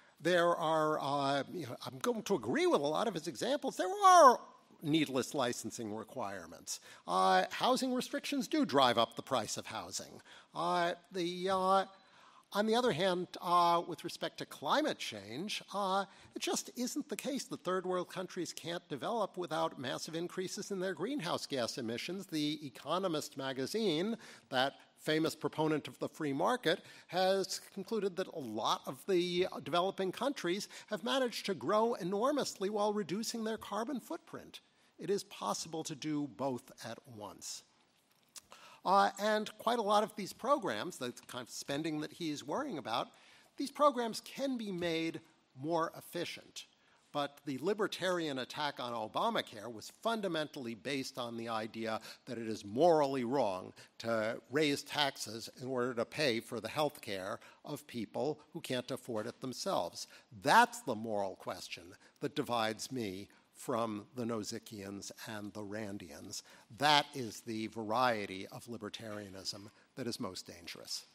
going to agree with a lot of his examples. There are needless licensing requirements. Housing restrictions do drive up the price of housing. On the other hand, with respect to climate change, it just isn't the case that third world countries can't develop without massive increases in their greenhouse gas emissions. The Economist magazine, that famous proponent of the free market, has concluded that a lot of the developing countries have managed to grow enormously while reducing their carbon footprint. It is possible to do both at once. And quite a lot of these programs, the kind of spending that he's worrying about, these programs can be made more efficient. But the libertarian attack on Obamacare was fundamentally based on the idea that it is morally wrong to raise taxes in order to pay for the health care of people who can't afford it themselves. That's the moral question that divides me from the Nozikians and the Randians. That is the variety of libertarianism that is most dangerous.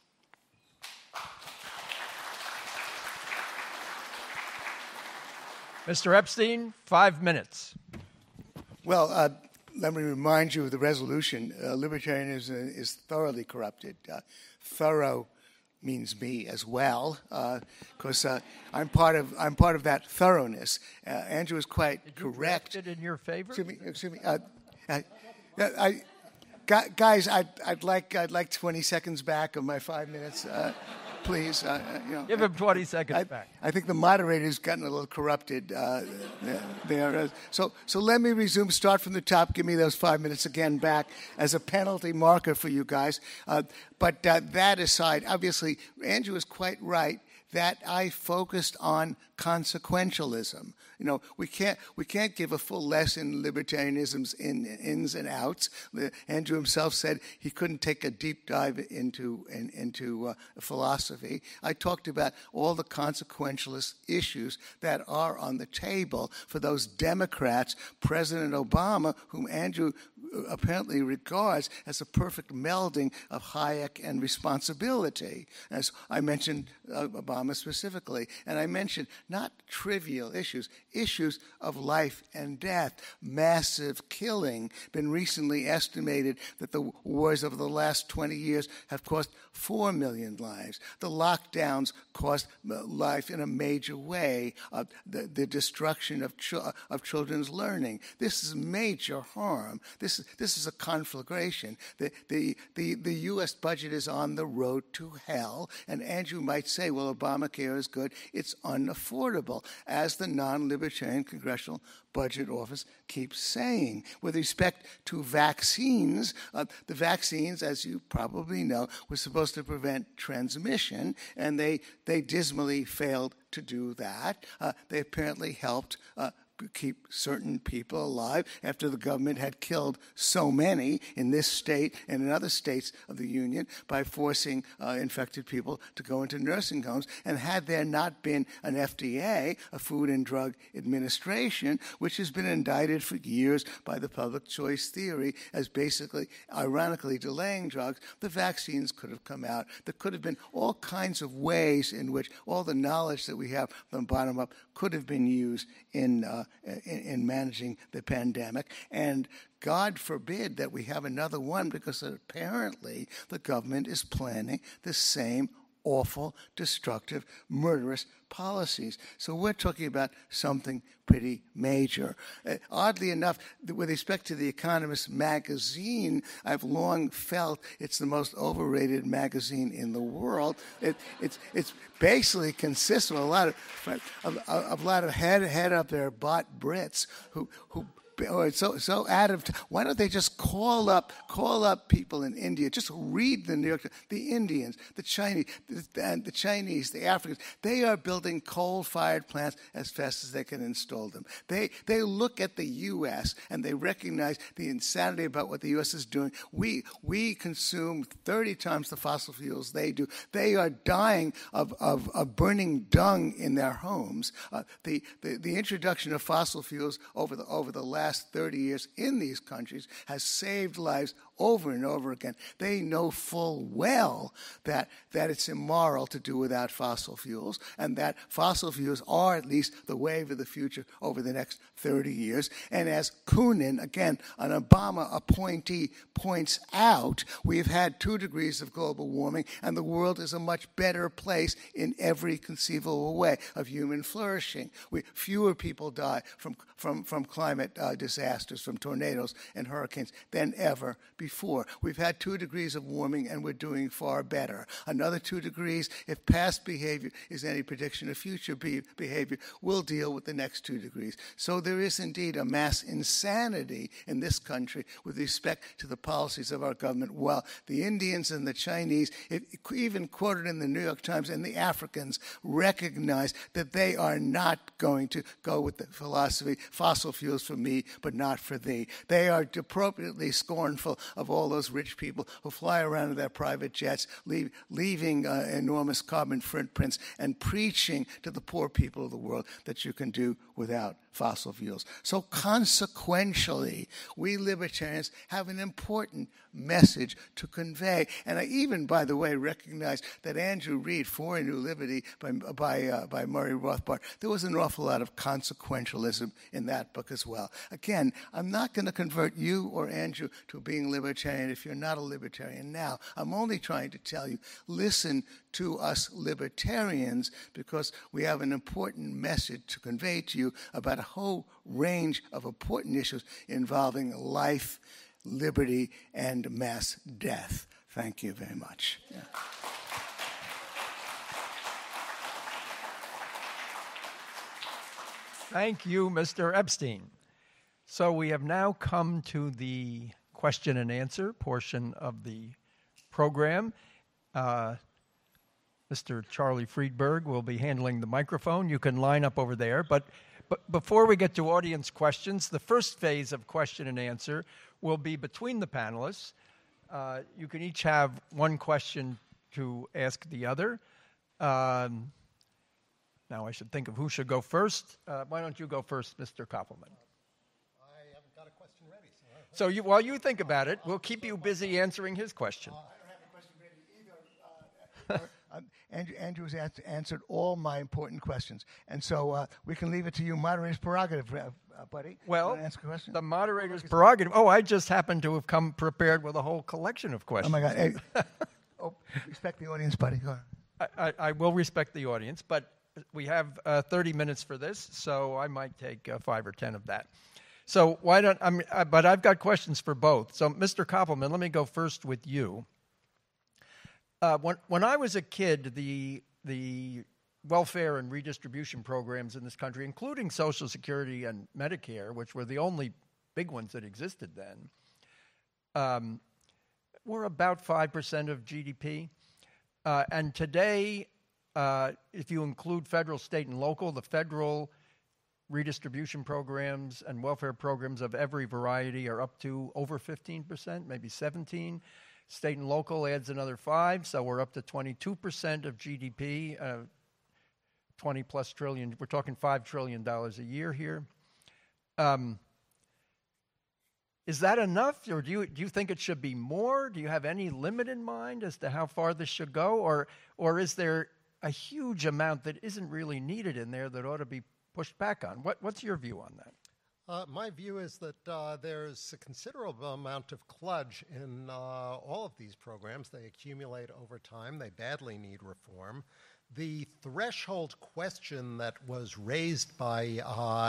Mr. Epstein, 5 minutes. Well, let me remind you of the resolution. Libertarianism is thoroughly corrupted. Thorough means me as well, because I'm part of that thoroughness. Andrew is quite correct. Did you draft it in your favor? Excuse me. Guys, I'd like 20 seconds back of my 5 minutes. Please, give him 20 seconds back. I think the moderator's gotten a little corrupted there. So let me resume. Start from the top. Give me those 5 minutes again back as a penalty marker for you guys. But that aside, obviously, Andrew is quite right that I focused on consequentialism. We can't give a full lesson in libertarianism's ins and outs. Andrew himself said he couldn't take a deep dive into philosophy. I talked about all the consequentialist issues that are on the table for those Democrats. President Obama, whom Andrew apparently regards as a perfect melding of Hayek and responsibility. As I mentioned Obama specifically, and I mentioned not trivial issues of life and death, massive killing. Been recently estimated that the wars of the last 20 years have cost 4 million lives. The lockdowns cost life in a major way. The destruction of children's learning. This is major harm. This is a conflagration. The U.S. budget is on the road to hell, and Andrew might say, well, Obamacare is good. It's unaffordable, as the non-libertarian Congressional Budget Office keeps saying. With respect to vaccines, the vaccines, as you probably know, were supposed to prevent transmission, and they dismally failed to do that. They apparently helped keep certain people alive after the government had killed so many in this state and in other states of the union by forcing infected people to go into nursing homes. And had there not been an FDA, a Food and Drug Administration, which has been indicted for years by the public choice theory as basically, ironically, delaying drugs, the vaccines could have come out. There could have been all kinds of ways in which all the knowledge that we have from the bottom up could have been used in in managing the pandemic. And God forbid that we have another one, because apparently the government is planning the same awful, destructive, murderous policies. So we're talking about something pretty major. Oddly enough, with respect to The Economist magazine, I've long felt it's the most overrated magazine in the world. It's basically consists of a lot of head up there bought Brits who so out of why don't they just call up people in India? Just read the New York Times. The Indians, the Chinese, the Africans. They are building coal-fired plants as fast as they can install them. They look at the U.S. and they recognize the insanity about what the U.S. is doing. We consume 30 times the fossil fuels they do. They are dying of burning dung in their homes. The introduction of fossil fuels over the last 30 years in these countries has saved lives over and over again. They know full well that it's immoral to do without fossil fuels, and that fossil fuels are at least the wave of the future over the next 30 years. And as Koonin, again, an Obama appointee, points out, we've had 2 degrees of global warming, and the world is a much better place in every conceivable way of human flourishing. Fewer people die from climate disasters, from tornadoes and hurricanes than ever before. We've had 2 degrees of warming, and we're doing far better. Another 2 degrees, if past behavior is any prediction of future behavior, we'll deal with the next 2 degrees. So there is indeed a mass insanity in this country with respect to the policies of our government. Well, the Indians and the Chinese, even quoted in the New York Times, and the Africans recognize that they are not going to go with the philosophy, fossil fuels for me, but not for thee. They are appropriately scornful of all those rich people who fly around in their private jets, leaving enormous carbon footprints, and preaching to the poor people of the world that you can do without fossil fuels. So consequentially, we libertarians have an important message to convey. And I even, by the way, recognize that Andrew Reed, For a New Liberty by Murray Rothbard, there was an awful lot of consequentialism in that book as well. Again, I'm not going to convert you or Andrew to being libertarian if you're not a libertarian now. I'm only trying to tell you, listen to us libertarians, because we have an important message to convey to you about a whole range of important issues involving life, liberty, and mass death. Thank you very much. Yeah. Thank you, Mr. Epstein. So we have now come to the question and answer portion of the program. Mr. Charlie Friedberg will be handling the microphone. You can line up over there. But before we get to audience questions, the first phase of question and answer will be between the panelists. You can each have one question to ask the other. Now I should think of who should go first. Why don't you go first, Mr. Koppelman? I haven't got a question ready. So while you think about it, we'll keep you busy answering his question. I don't have a question ready either. Andrew's answered all my important questions. And so we can leave it to you, moderator's prerogative, buddy. Well, answer a question? The moderator's prerogative. Oh, I just happen to have come prepared with a whole collection of questions. Oh, my God. Hey. Respect the audience, buddy. Go on. I will respect the audience, but we have 30 minutes for this, so I might take 5 or 10 of that. So why don't but I've got questions for both. So, Mr. Koppelman, let me go first with you. When I was a kid, the welfare and redistribution programs in this country, including Social Security and Medicare, which were the only big ones that existed then, were about 5% of GDP. And today, if you include federal, state, and local, the federal redistribution programs and welfare programs of every variety are up to over 15%, maybe 17%. State and local adds another 5%, so we're up to 22% of GDP, 20 plus trillion. We're talking $5 trillion a year here. Is that enough, or do you think it should be more? Do you have any limit in mind as to how far this should go, or is there a huge amount that isn't really needed in there that ought to be pushed back on. What's your view on that? My view is that there's a considerable amount of kludge in all of these programs. They accumulate over time. They badly need reform. The threshold question that was raised by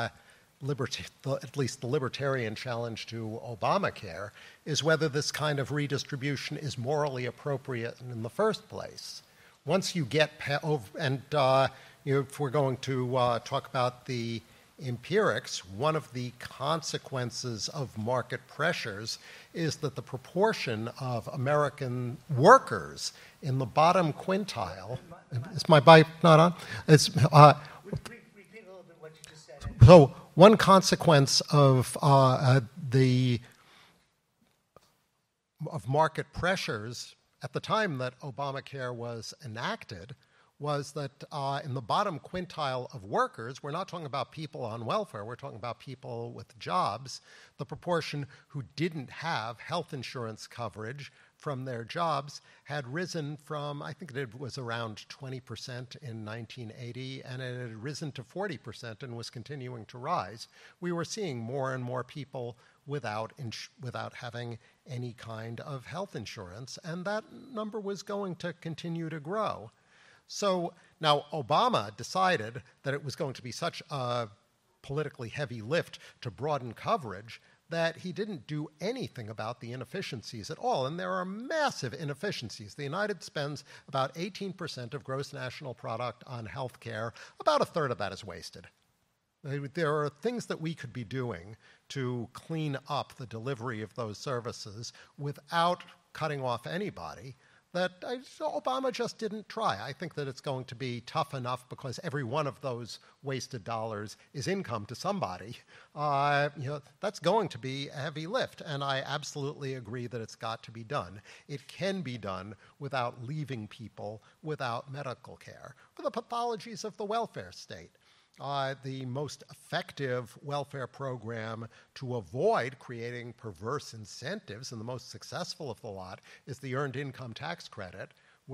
at least the libertarian challenge to Obamacare is whether this kind of redistribution is morally appropriate in the first place. Once you get if we're going to talk about the empirics, one of the consequences of market pressures is that the proportion of American workers in the bottom quintile. Is my mic not on? It's Repeat a little bit what you just said. so one consequence of market pressures at the time that Obamacare was enacted was that in the bottom quintile of workers, we're not talking about people on welfare, we're talking about people with jobs, the proportion who didn't have health insurance coverage from their jobs had risen from, I think it was around 20% in 1980, and it had risen to 40% and was continuing to rise. We were seeing more and more people without having any kind of health insurance, and that number was going to continue to grow. So now Obama decided that it was going to be such a politically heavy lift to broaden coverage that he didn't do anything about the inefficiencies at all. And there are massive inefficiencies. The United spends about 18% of gross national product on health care. About a third of that is wasted. There are things that we could be doing to clean up the delivery of those services without cutting off anybody that Obama just didn't try. I think that it's going to be tough enough because every one of those wasted dollars is income to somebody. That's going to be a heavy lift, and I absolutely agree that it's got to be done. It can be done without leaving people without medical care. For the pathologies of the welfare state, the most effective welfare program to avoid creating perverse incentives, and the most successful of the lot, is the Earned Income Tax Credit,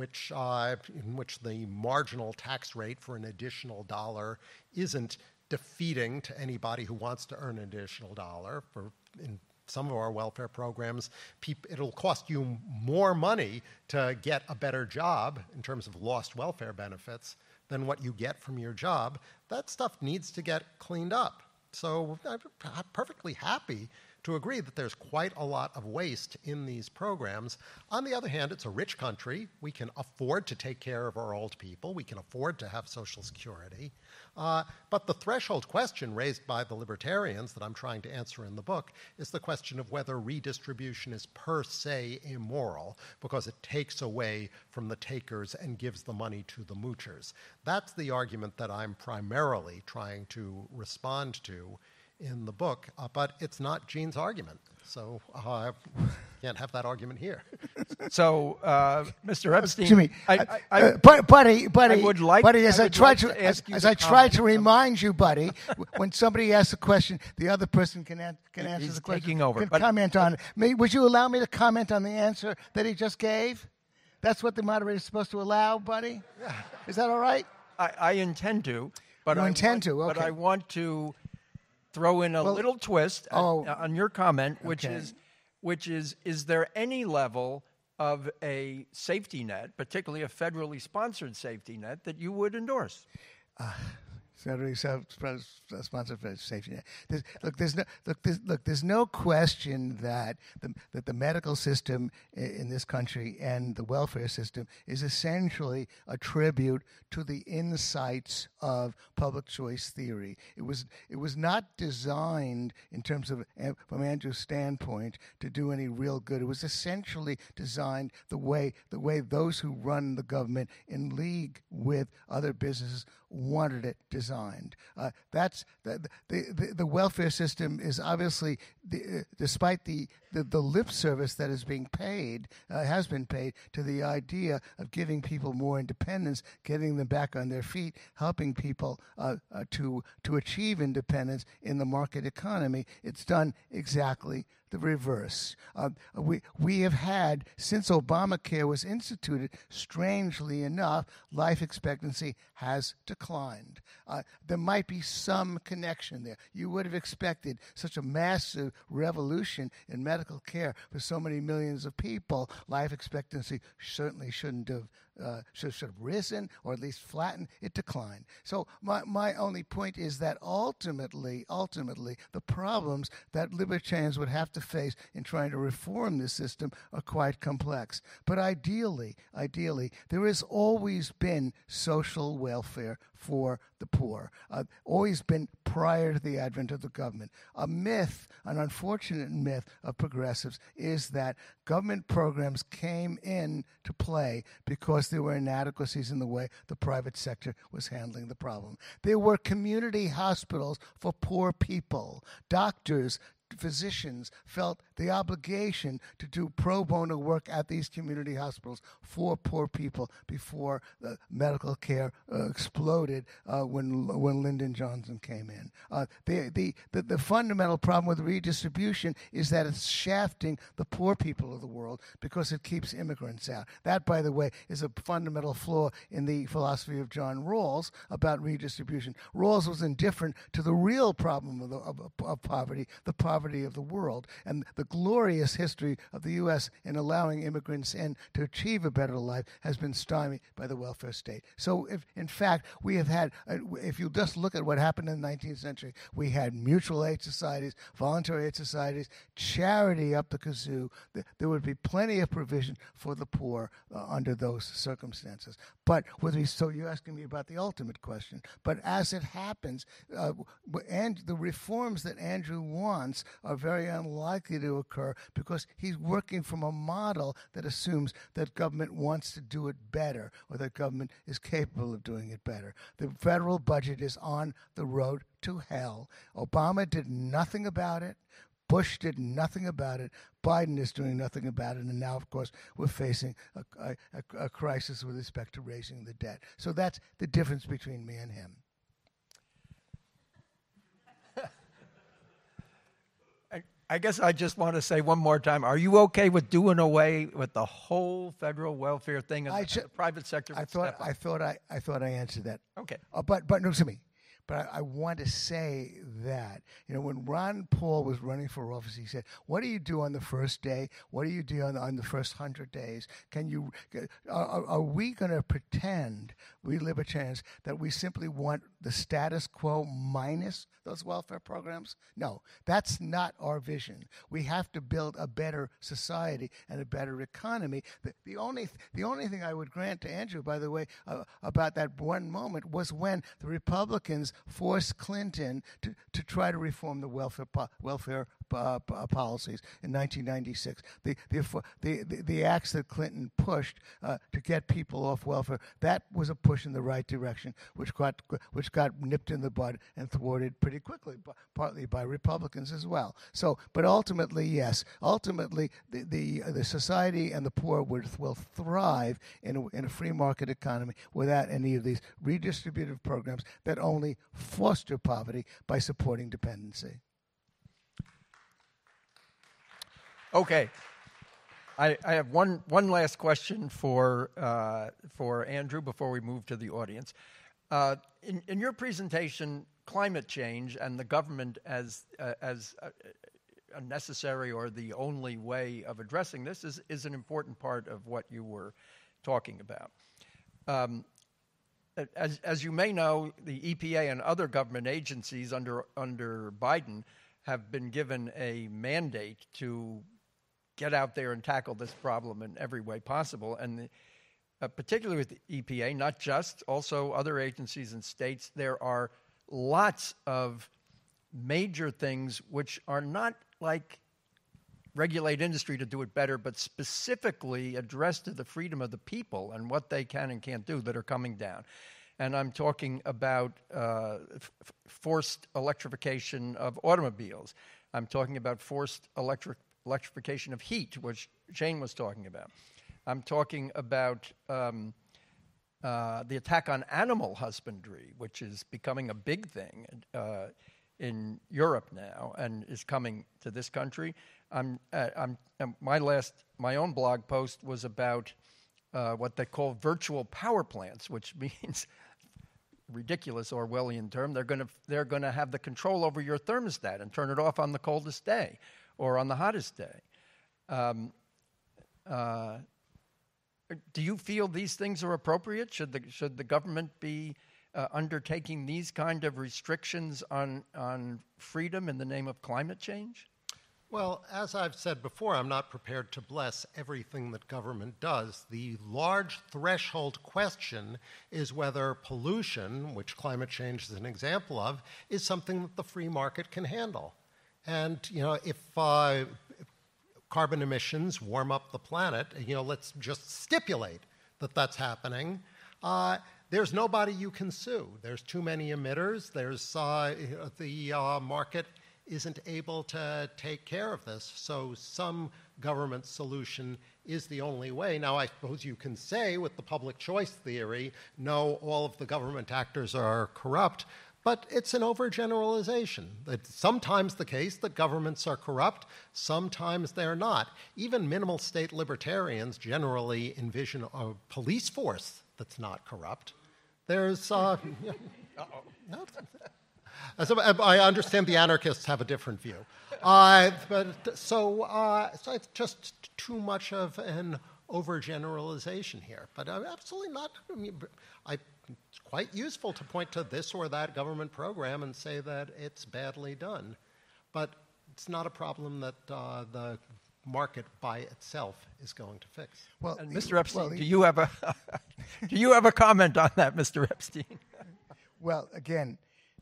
in which the marginal tax rate for an additional dollar isn't defeating to anybody who wants to earn an additional dollar. In some of our welfare programs, it'll cost you more money to get a better job in terms of lost welfare benefits than what you get from your job. That stuff needs to get cleaned up. So I'm perfectly happy to agree that there's quite a lot of waste in these programs. On the other hand, it's a rich country. We can afford to take care of our old people. We can afford to have Social Security. But the threshold question raised by the libertarians that I'm trying to answer in the book is the question of whether redistribution is per se immoral because it takes away from the takers and gives the money to the moochers. That's the argument that I'm primarily trying to respond to in the book, but it's not Gene's argument. So I can't have that argument here. So, Mr. Epstein, Jimmy, buddy, as I try to remind you, buddy, when somebody asks a question, the other person can answer the question. Taking over. Can comment on it. Would you allow me to comment on the answer that he just gave? That's what the moderator is supposed to allow, buddy? Yeah. Is that all right? I intend to. But you intend to, okay. But I want to throw in a little twist on your comment, which is there any level of a safety net, particularly a federally sponsored safety net, that you would endorse? Federally sponsored safety net. There's no question that the medical system in this country and the welfare system is essentially a tribute to the insights of public choice theory. It was not designed in terms of, from Andrew's standpoint, to do any real good. It was essentially designed the way those who run the government in league with other businesses wanted it designed. That's the welfare system is obviously, despite the the lip service that is being paid, has been paid to the idea of giving people more independence, getting them back on their feet, helping people to achieve independence in the market economy. It's done exactly the reverse. We have had, since Obamacare was instituted, strangely enough, life expectancy has declined. There might be some connection there. You would have expected such a massive revolution in medical care for so many millions of people. Life expectancy certainly shouldn't have should have risen or at least flattened. It declined. So my only point is that ultimately, the problems that libertarians would have to face in trying to reform this system are quite complex. But ideally, there has always been social welfare for the poor, always been prior to the advent of the government. A myth, an unfortunate myth of progressives, is that government programs came into play because there were inadequacies in the way the private sector was handling the problem. There were community hospitals for poor people. Doctors, physicians felt the obligation to do pro bono work at these community hospitals for poor people before the medical care exploded when Lyndon Johnson came in. The fundamental problem with redistribution is that it's shafting the poor people of the world because it keeps immigrants out. That, by the way, is a fundamental flaw in the philosophy of John Rawls about redistribution. Rawls was indifferent to the real problem of poverty, the poverty of the world, and the glorious history of the U.S. in allowing immigrants in to achieve a better life has been stymied by the welfare state. So, in fact, we have had, if you just look at what happened in the 19th century, we had mutual aid societies, voluntary aid societies, charity up the kazoo. There would be plenty of provision for the poor under those circumstances. But so you're asking me about the ultimate question. But as it happens, and the reforms that Andrew wants are very unlikely to occur because he's working from a model that assumes that government wants to do it better or that government is capable of doing it better. The federal budget is on the road to hell. Obama did nothing about it. Bush did nothing about it. Biden is doing nothing about it. And now, of course, we're facing a crisis with respect to raising the debt. So that's the difference between me and him. I guess I just want to say one more time, are you okay with doing away with the whole federal welfare thing and the private sector? I thought I answered that. Okay. But no, to me. But I want to say that, when Ron Paul was running for office, he said, what do you do on the first day? What do you do on the first 100 days? Are we going to pretend, we libertarians, that we simply want the status quo minus those welfare programs? No, that's not our vision. We have to build a better society and a better economy. The only thing I would grant to Andrew, by the way, about that one moment was when the Republicans forced Clinton to try to reform the welfare policies in 1996. The acts that Clinton pushed to get people off welfare, that was a push in the right direction, which got nipped in the bud and thwarted pretty quickly, partly by Republicans as well. So, but ultimately, yes, the society and the poor will thrive in a free market economy without any of these redistributive programs that only foster poverty by supporting dependency. Okay. I have one last question for Andrew before we move to the audience. In your presentation, climate change and the government as a necessary or the only way of addressing this is an important part of what you were talking about. As you may know, the EPA and other government agencies under Biden have been given a mandate to get out there and tackle this problem in every way possible. And particularly with the EPA, not just, also other agencies and states, there are lots of major things which are not like regulate industry to do it better, but specifically addressed to the freedom of the people and what they can and can't do that are coming down. And I'm talking about forced electrification of automobiles. I'm talking about forced electrification of heat, which Shane was talking about. I'm talking about the attack on animal husbandry, which is becoming a big thing in Europe now and is coming to this country. My own blog post was about what they call virtual power plants, which means ridiculous Orwellian term. They're going to have the control over your thermostat and turn it off on the coldest day or on the hottest day. Do you feel these things are appropriate? Should the government be undertaking these kind of restrictions on freedom in the name of climate change? Well, as I've said before, I'm not prepared to bless everything that government does. The large threshold question is whether pollution, which climate change is an example of, is something that the free market can handle. And, if carbon emissions warm up the planet, let's just stipulate that that's happening, there's nobody you can sue. There's too many emitters. The market isn't able to take care of this. So some government solution is the only way. Now, I suppose you can say with the public choice theory, no, all of the government actors are corrupt, but it's an overgeneralization. It's sometimes the case that governments are corrupt, sometimes they're not. Even minimal state libertarians generally envision a police force that's not corrupt. There's... I understand the anarchists have a different view. So it's just too much of an overgeneralization here. But I'm absolutely not... It's quite useful to point to this or that government program and say that it's badly done. But it's not a problem that the market by itself is going to fix. Well, and Mr. Epstein, do you have a comment on that, Mr. Epstein? Well, again,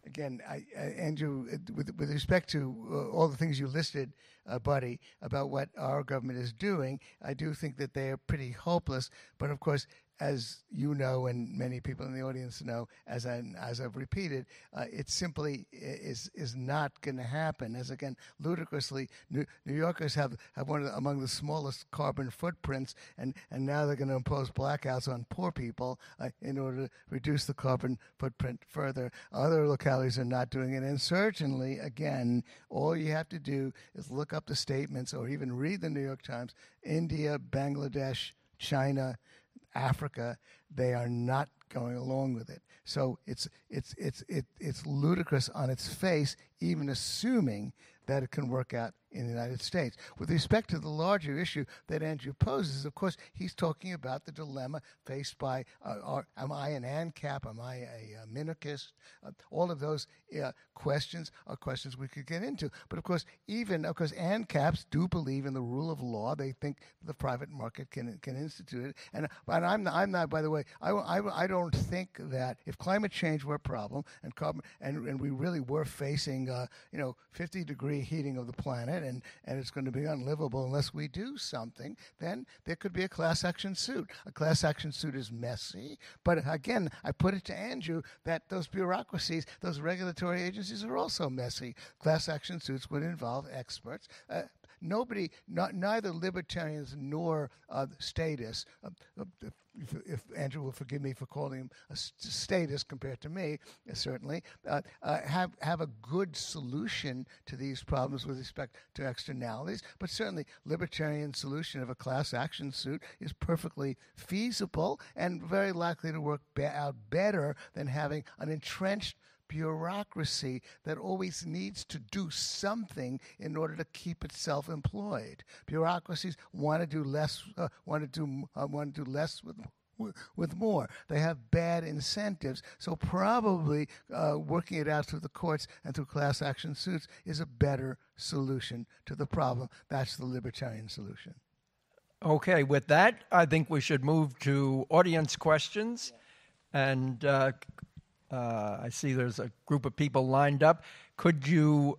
Andrew, with respect to all the things you listed, Buddy, about what our government is doing, I do think that they are pretty hopeless. But of course, as you know, and many people in the audience know, as I've repeated, it simply is not going to happen. As again, ludicrously, New Yorkers have one of among the smallest carbon footprints, and now they're going to impose blackouts on poor people in order to reduce the carbon footprint further. Other localities are not doing it, and certainly, again, all you have to do is look up the statements or even read the New York Times. India, Bangladesh, China, Africa, they are not going along with it. So it's ludicrous on its face, even assuming that it can work out in the United States. With respect to the larger issue that Andrew poses, of course, he's talking about the dilemma faced by, am I an ANCAP, am I a minarchist? All of those questions are questions we could get into. But of course, ANCAPs do believe in the rule of law. They think the private market can institute it. And I'm not, by the way, I don't think that if climate change were a problem and we really were facing 50-degree heating of the planet, and it's going to be unlivable unless we do something, then there could be a class action suit. A class action suit is messy, but again, I put it to Andrew that those bureaucracies, those regulatory agencies are also messy. Class action suits would involve experts. Neither libertarians nor statists, if Andrew will forgive me for calling him a statist compared to me, certainly, have a good solution to these problems with respect to externalities. But certainly, libertarian solution of a class action suit is perfectly feasible and very likely to work out better than having an entrenched bureaucracy that always needs to do something in order to keep itself employed. Bureaucracies want to do less. Want to do less with more. They have bad incentives, so probably working it out through the courts and through class action suits is a better solution to the problem. That's the libertarian solution. Okay, with that, I think we should move to audience questions, and I see there's a group of people lined up. Could you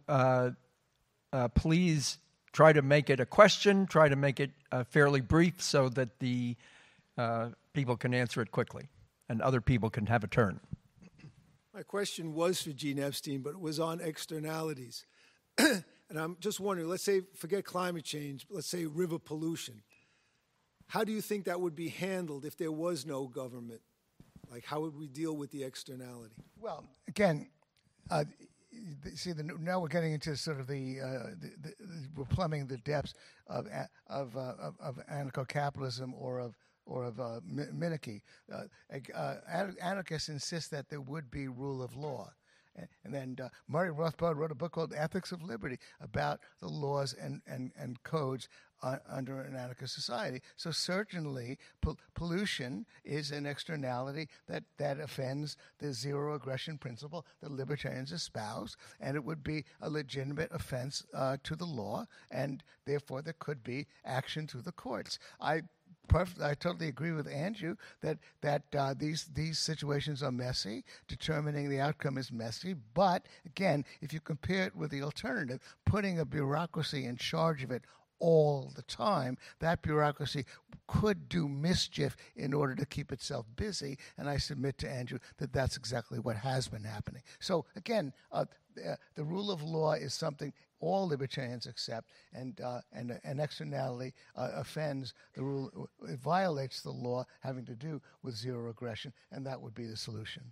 please try to make it a question, try to make it fairly brief so that the people can answer it quickly and other people can have a turn. My question was for Gene Epstein, but it was on externalities. And And I'm just wondering, let's say, forget climate change, let's say river pollution. How do you think that would be handled if there was no government? Like, how would we deal with the externality? Well, again, now we're getting into sort of we're plumbing the depths of anarcho-capitalism or of minarchy. Anarchists insist that there would be rule of law. And then Murray Rothbard wrote a book called Ethics of Liberty about the laws and codes under an anarchist society. So certainly pollution is an externality that offends the zero aggression principle that libertarians espouse, and it would be a legitimate offense to the law, and therefore there could be action through the courts. I totally agree with Andrew that these situations are messy. Determining the outcome is messy. But again, if you compare it with the alternative, putting a bureaucracy in charge of it all the time, that bureaucracy could do mischief in order to keep itself busy. And I submit to Andrew that that's exactly what has been happening. So again, the rule of law is something all libertarians accept, and an externality offends the rule. It violates the law having to do with zero aggression, and that would be the solution.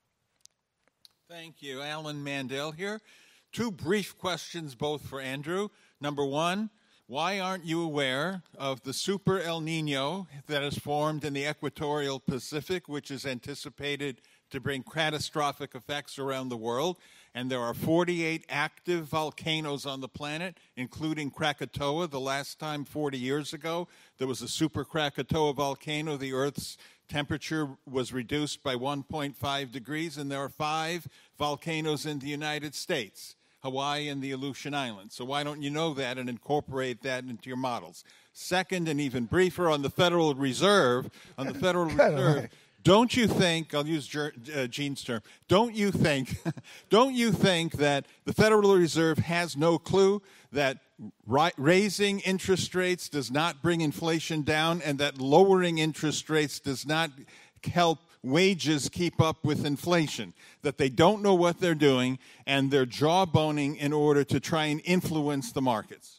Thank you. Alan Mandel here. Two brief questions, both for Andrew. Number one, why aren't you aware of the super El Nino that has formed in the equatorial Pacific, which is anticipated to bring catastrophic effects around the world? And there are 48 active volcanoes on the planet, including Krakatoa. The last time, 40 years ago, there was a super Krakatoa volcano. The Earth's temperature was reduced by 1.5 degrees, and there are 5 volcanoes in the United States, Hawaii and the Aleutian Islands. So why don't you know that and incorporate that into your models? Second, and even briefer, on the Federal Reserve, don't you think, I'll use Gene's term, don't you think that the Federal Reserve has no clue that raising interest rates does not bring inflation down, and that lowering interest rates does not help wages keep up with inflation, that they don't know what they're doing, and they're jawboning in order to try and influence the markets?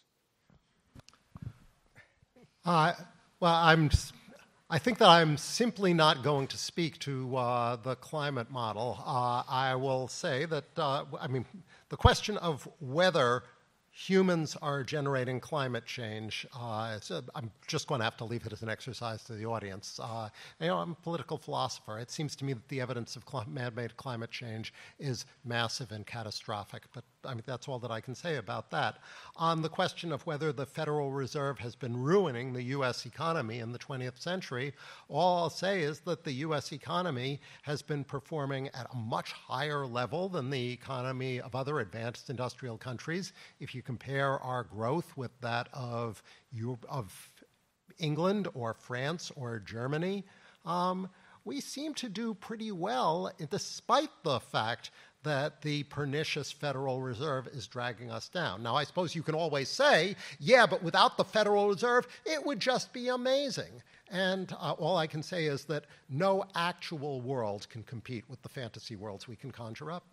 Well, I think that I'm simply not going to speak to the climate model. I will say that, the question of whether humans are generating climate change, I'm just going to have to leave it as an exercise to the audience. I'm a political philosopher. It seems to me that the evidence of man-made climate change is massive and catastrophic, but that's all that I can say about that. On the question of whether the Federal Reserve has been ruining the U.S. economy in the 20th century, all I'll say is that the U.S. economy has been performing at a much higher level than the economy of other advanced industrial countries. If you compare our growth with that of England or France or Germany, we seem to do pretty well, despite the fact that the pernicious Federal Reserve is dragging us down. Now, I suppose you can always say, yeah, but without the Federal Reserve, it would just be amazing. And all I can say is that no actual world can compete with the fantasy worlds we can conjure up.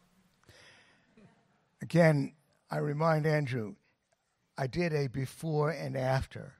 Again, I remind Andrew, I did a before and after.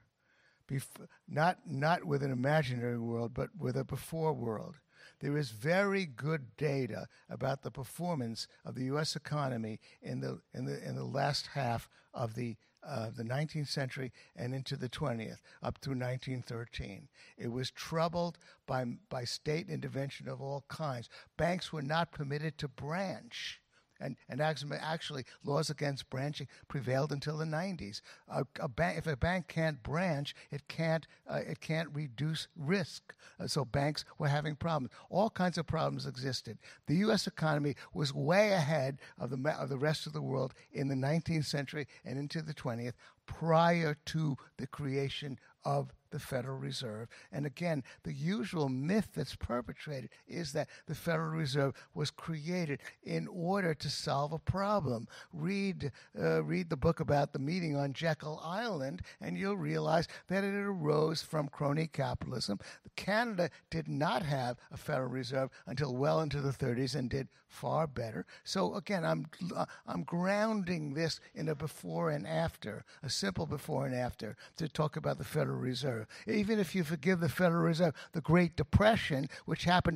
Not with an imaginary world, but with a before world. There is very good data about the performance of the U.S. economy in the last half of the 19th century and into the 20th, up through 1913. It was troubled by state intervention of all kinds. Banks were not permitted to branch. And actually, laws against branching prevailed until the 90s. If a bank can't branch, it can't reduce risk. So banks were having problems. All kinds of problems existed. The U.S. economy was way ahead of the rest of the world in the 19th century and into the 20th, prior to the creation of the Federal Reserve. And again, the usual myth that's perpetrated is that the Federal Reserve was created in order to solve a problem. Read the book about the meeting on Jekyll Island, and you'll realize that it arose from crony capitalism. Canada did not have a Federal Reserve until well into the 30s and did far better. So again, I'm grounding this in a before and after, a simple before and after, to talk about the Federal Reserve. Even if you forgive the Federal Reserve, the Great Depression, which happened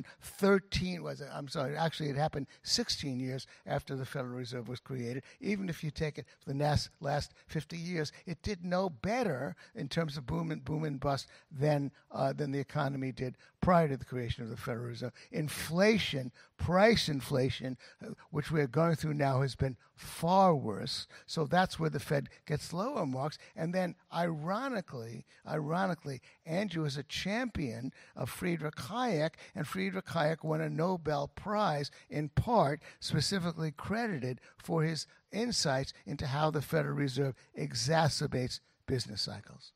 it happened 16 years after the Federal Reserve was created. Even if you take it for the last 50 years, it did no better in terms of boom and bust than the economy did prior to the creation of the Federal Reserve. Inflation, price inflation, which we're going through now, has been far worse. So that's where the Fed gets lower marks. And then, ironically, Andrew is a champion of Friedrich Hayek, and Friedrich Hayek won a Nobel Prize, in part specifically credited for his insights into how the Federal Reserve exacerbates business cycles.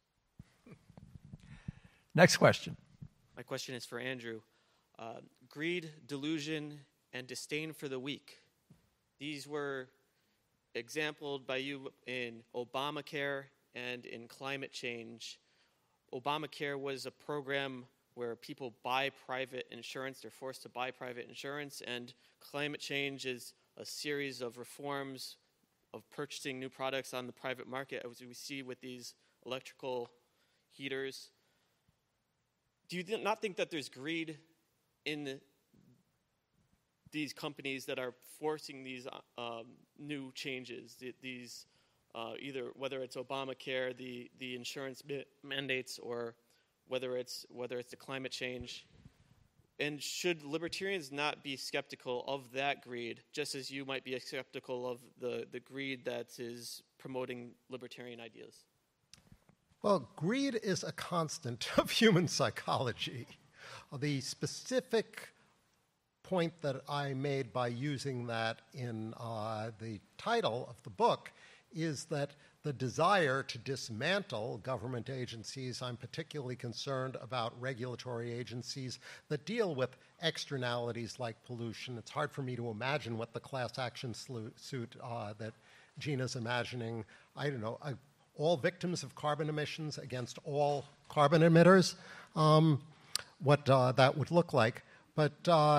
Next question. My question is for Andrew. Greed, delusion, and disdain for the weak. These were exampled by you in Obamacare and in climate change. Obamacare was a program where people buy private insurance. They're forced to buy private insurance. And climate change is a series of reforms of purchasing new products on the private market, as we see with these electrical heaters. Do you not think that there's greed in these companies that are forcing these new changes, these either whether it's Obamacare, the insurance mandates, or whether it's the climate change? And should libertarians not be skeptical of that greed, just as you might be skeptical of the greed that is promoting libertarian ideas? Well, greed is a constant of human psychology. The specific point that I made by using that in the title of the book is that the desire to dismantle government agencies. I'm particularly concerned about regulatory agencies that deal with externalities like pollution. It's hard for me to imagine what the class action suit that Gina's imagining, all victims of carbon emissions against all carbon emitters, what that would look like. But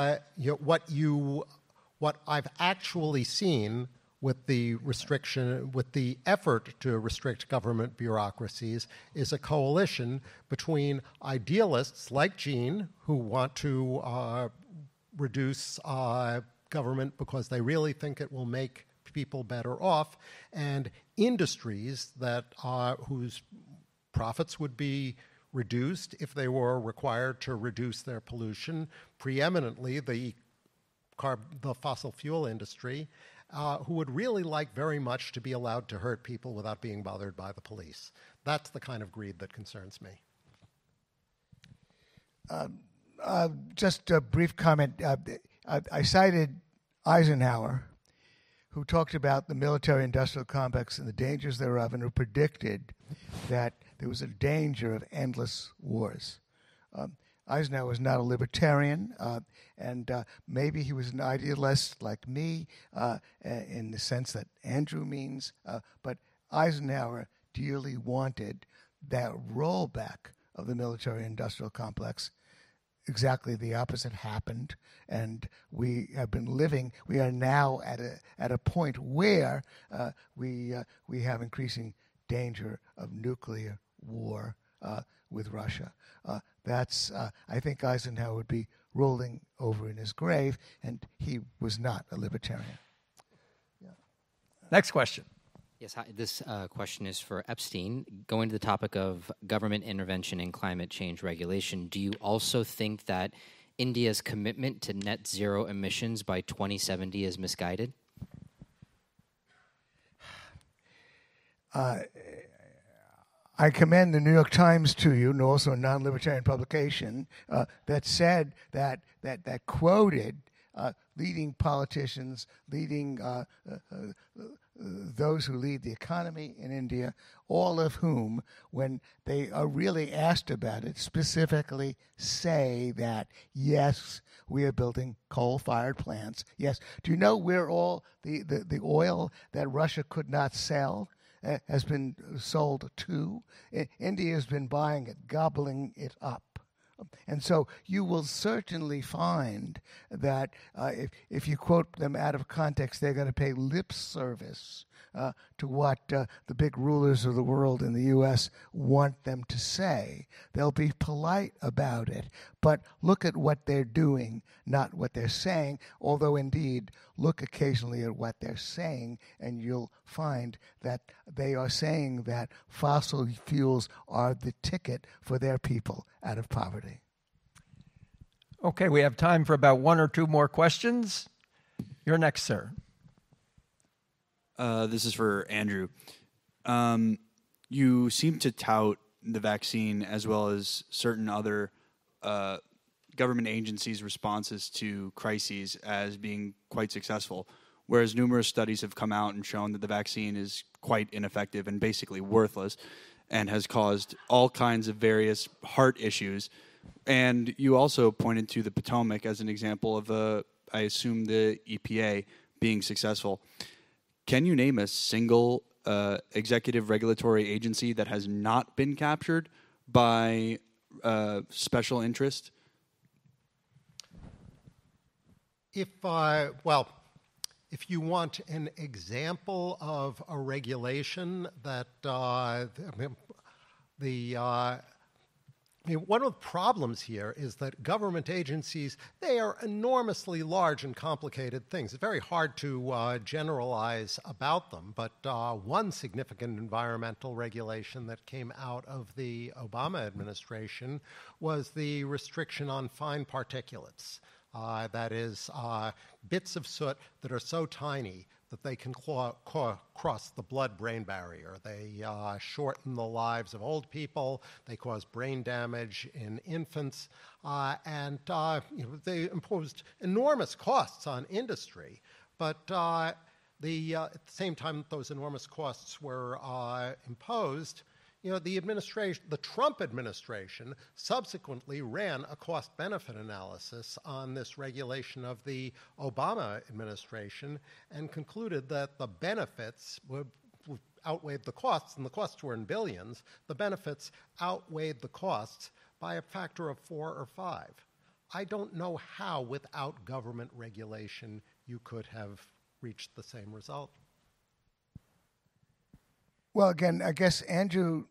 what I've actually seen with the effort to restrict government bureaucracies is a coalition between idealists like Jean, who want to reduce government because they really think it will make people better off, and industries that whose profits would be reduced if they were required to reduce their pollution, preeminently the fossil fuel industry, who would really like very much to be allowed to hurt people without being bothered by the police. That's the kind of greed that concerns me. Just a brief comment. I cited Eisenhower, who talked about the military-industrial complex and the dangers thereof, and who predicted that there was a danger of endless wars. Eisenhower was not a libertarian, and maybe he was an idealist like me in the sense that Andrew means, but Eisenhower dearly wanted that rollback of the military-industrial complex. Exactly the opposite happened, and we are now at a point where we have increasing danger of nuclear war with Russia. I think Eisenhower would be rolling over in his grave, and he was not a libertarian. Yeah. Next question. Yes, hi. This question is for Epstein. Going to the topic of government intervention in climate change regulation, do you also think that India's commitment to net zero emissions by 2070 is misguided? I commend the New York Times to you, and also a non-libertarian publication that said that quoted leading politicians, leading those who lead the economy in India, all of whom, when they are really asked about it, specifically say that, yes, we are building coal-fired plants. Yes. Do you know where all the oil that Russia could not sell has been sold to? India has been buying it, gobbling it up. And so you will certainly find that if you quote them out of context, they're going to pay lip service to what the big rulers of the world in the U.S. want them to say. They'll be polite about it, but look at what they're doing, not what they're saying, although indeed look occasionally at what they're saying, and you'll find that they are saying that fossil fuels are the ticket for their people out of poverty. Okay, we have time for about one or two more questions. You're next, sir. This is for Andrew. You seem to tout the vaccine as well as certain other government agencies' responses to crises as being quite successful, whereas numerous studies have come out and shown that the vaccine is quite ineffective and basically worthless and has caused all kinds of various heart issues. And you also pointed to the Potomac as an example of, I assume, the EPA being successful. Can you name a single executive regulatory agency that has not been captured by special interest? If you want an example of a regulation that one of the problems here is that government agencies, they are enormously large and complicated things. It's very hard to generalize about them, but one significant environmental regulation that came out of the Obama administration was the restriction on fine particulates. That is, bits of soot that are so tiny that they can cross the blood-brain barrier. They shorten the lives of old people. They cause brain damage in infants. And they imposed enormous costs on industry. But at the same time that those enormous costs were imposed, the Trump administration subsequently ran a cost-benefit analysis on this regulation of the Obama administration and concluded that the benefits outweighed the costs, and the costs were in billions. The benefits outweighed the costs by a factor of 4 or 5. I don't know how, without government regulation, you could have reached the same result. Well, again, I guess Andrew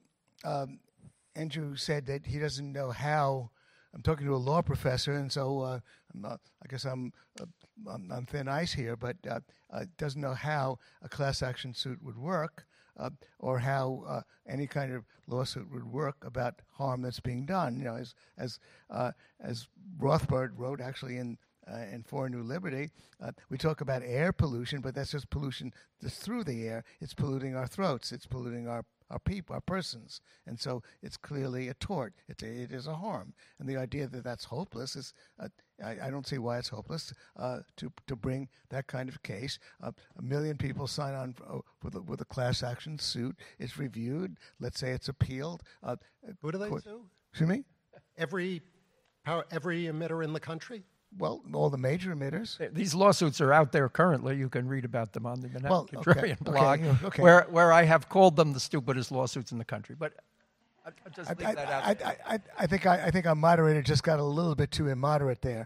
said that he doesn't know how. I'm talking to a law professor, and so I guess I'm on thin ice here, but doesn't know how a class action suit would work, or how any kind of lawsuit would work about harm that's being done. As Rothbard wrote, actually in For a New Liberty, we talk about air pollution, but that's just pollution that's through the air. It's polluting our throats. It's polluting our people, our persons. And so it's clearly a tort. It is a harm. And the idea that that's hopeless is, I don't see why it's hopeless to bring that kind of case. 1 million people sign on with a class action suit. It's reviewed. Let's say it's appealed. Who do they sue? Excuse me? Every emitter in the country? Well, all the major emitters. These lawsuits are out there currently. You can read about them on the Manhattan Contrarian blog, okay. where I have called them the stupidest lawsuits in the country. But I'll just leave that out. I think our moderator just got a little bit too immoderate there.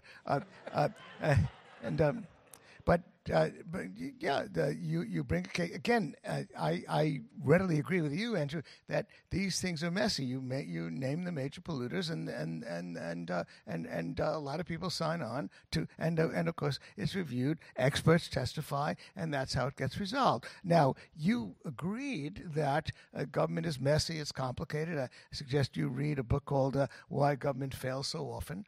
But you bring a case again. I readily agree with you, Andrew, that these things are messy. You name the major polluters, and a lot of people sign on to, and of course it's reviewed. Experts testify, and that's how it gets resolved. Now you agreed that government is messy, it's complicated. I suggest you read a book called "Why Government Fails So Often."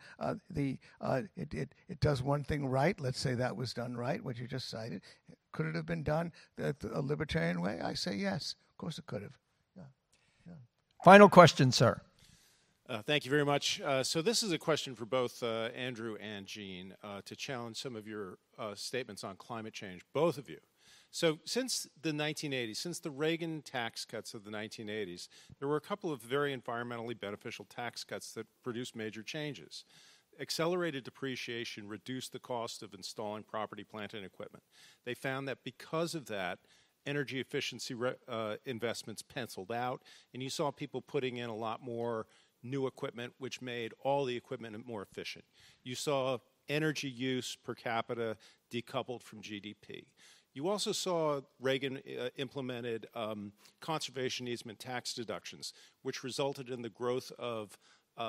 It does one thing right. Let's say that was done right. What you just cited. Could it have been done a libertarian way? I say yes. Of course it could have. Yeah. Final question, sir. Thank you very much. So this is a question for both Andrew and Jean to challenge some of your statements on climate change, both of you. So since the 1980s, since the Reagan tax cuts of the 1980s, there were a couple of very environmentally beneficial tax cuts that produced major changes. Accelerated depreciation reduced the cost of installing property, plant, and equipment. They found that because of that, energy efficiency investments penciled out, and you saw people putting in a lot more new equipment, which made all the equipment more efficient. You saw energy use per capita decoupled from GDP. You also saw Reagan implemented conservation easement tax deductions, which resulted in the growth of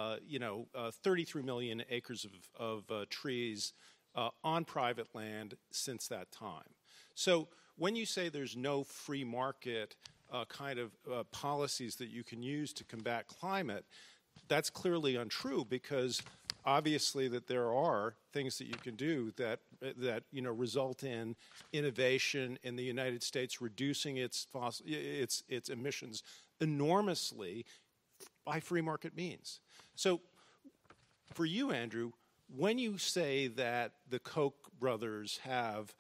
33 million acres of trees on private land since that time. So when you say there's no free market kind of policies that you can use to combat climate, that's clearly untrue, because obviously that there are things that you can do that result in innovation in the United States reducing its emissions enormously by free market means. So for you, Andrew, when you say that the Koch brothers have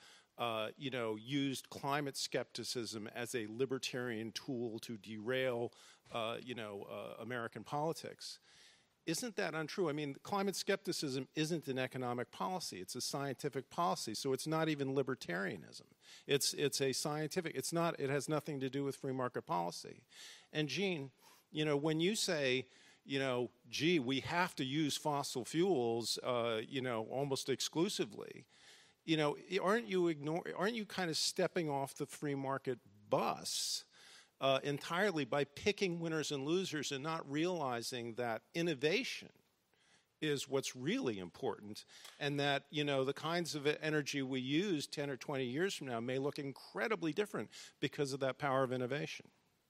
used climate skepticism as a libertarian tool to derail American politics, isn't that untrue? I mean, climate skepticism isn't an economic policy. It's a scientific policy, so it's not even libertarianism. It's a scientific, it has nothing to do with free market policy. And Gene, when you say, we have to use fossil fuels, almost exclusively, aren't you kind of stepping off the free market bus entirely by picking winners and losers and not realizing that innovation is what's really important, and that the kinds of energy we use 10 or 20 years from now may look incredibly different because of that power of innovation?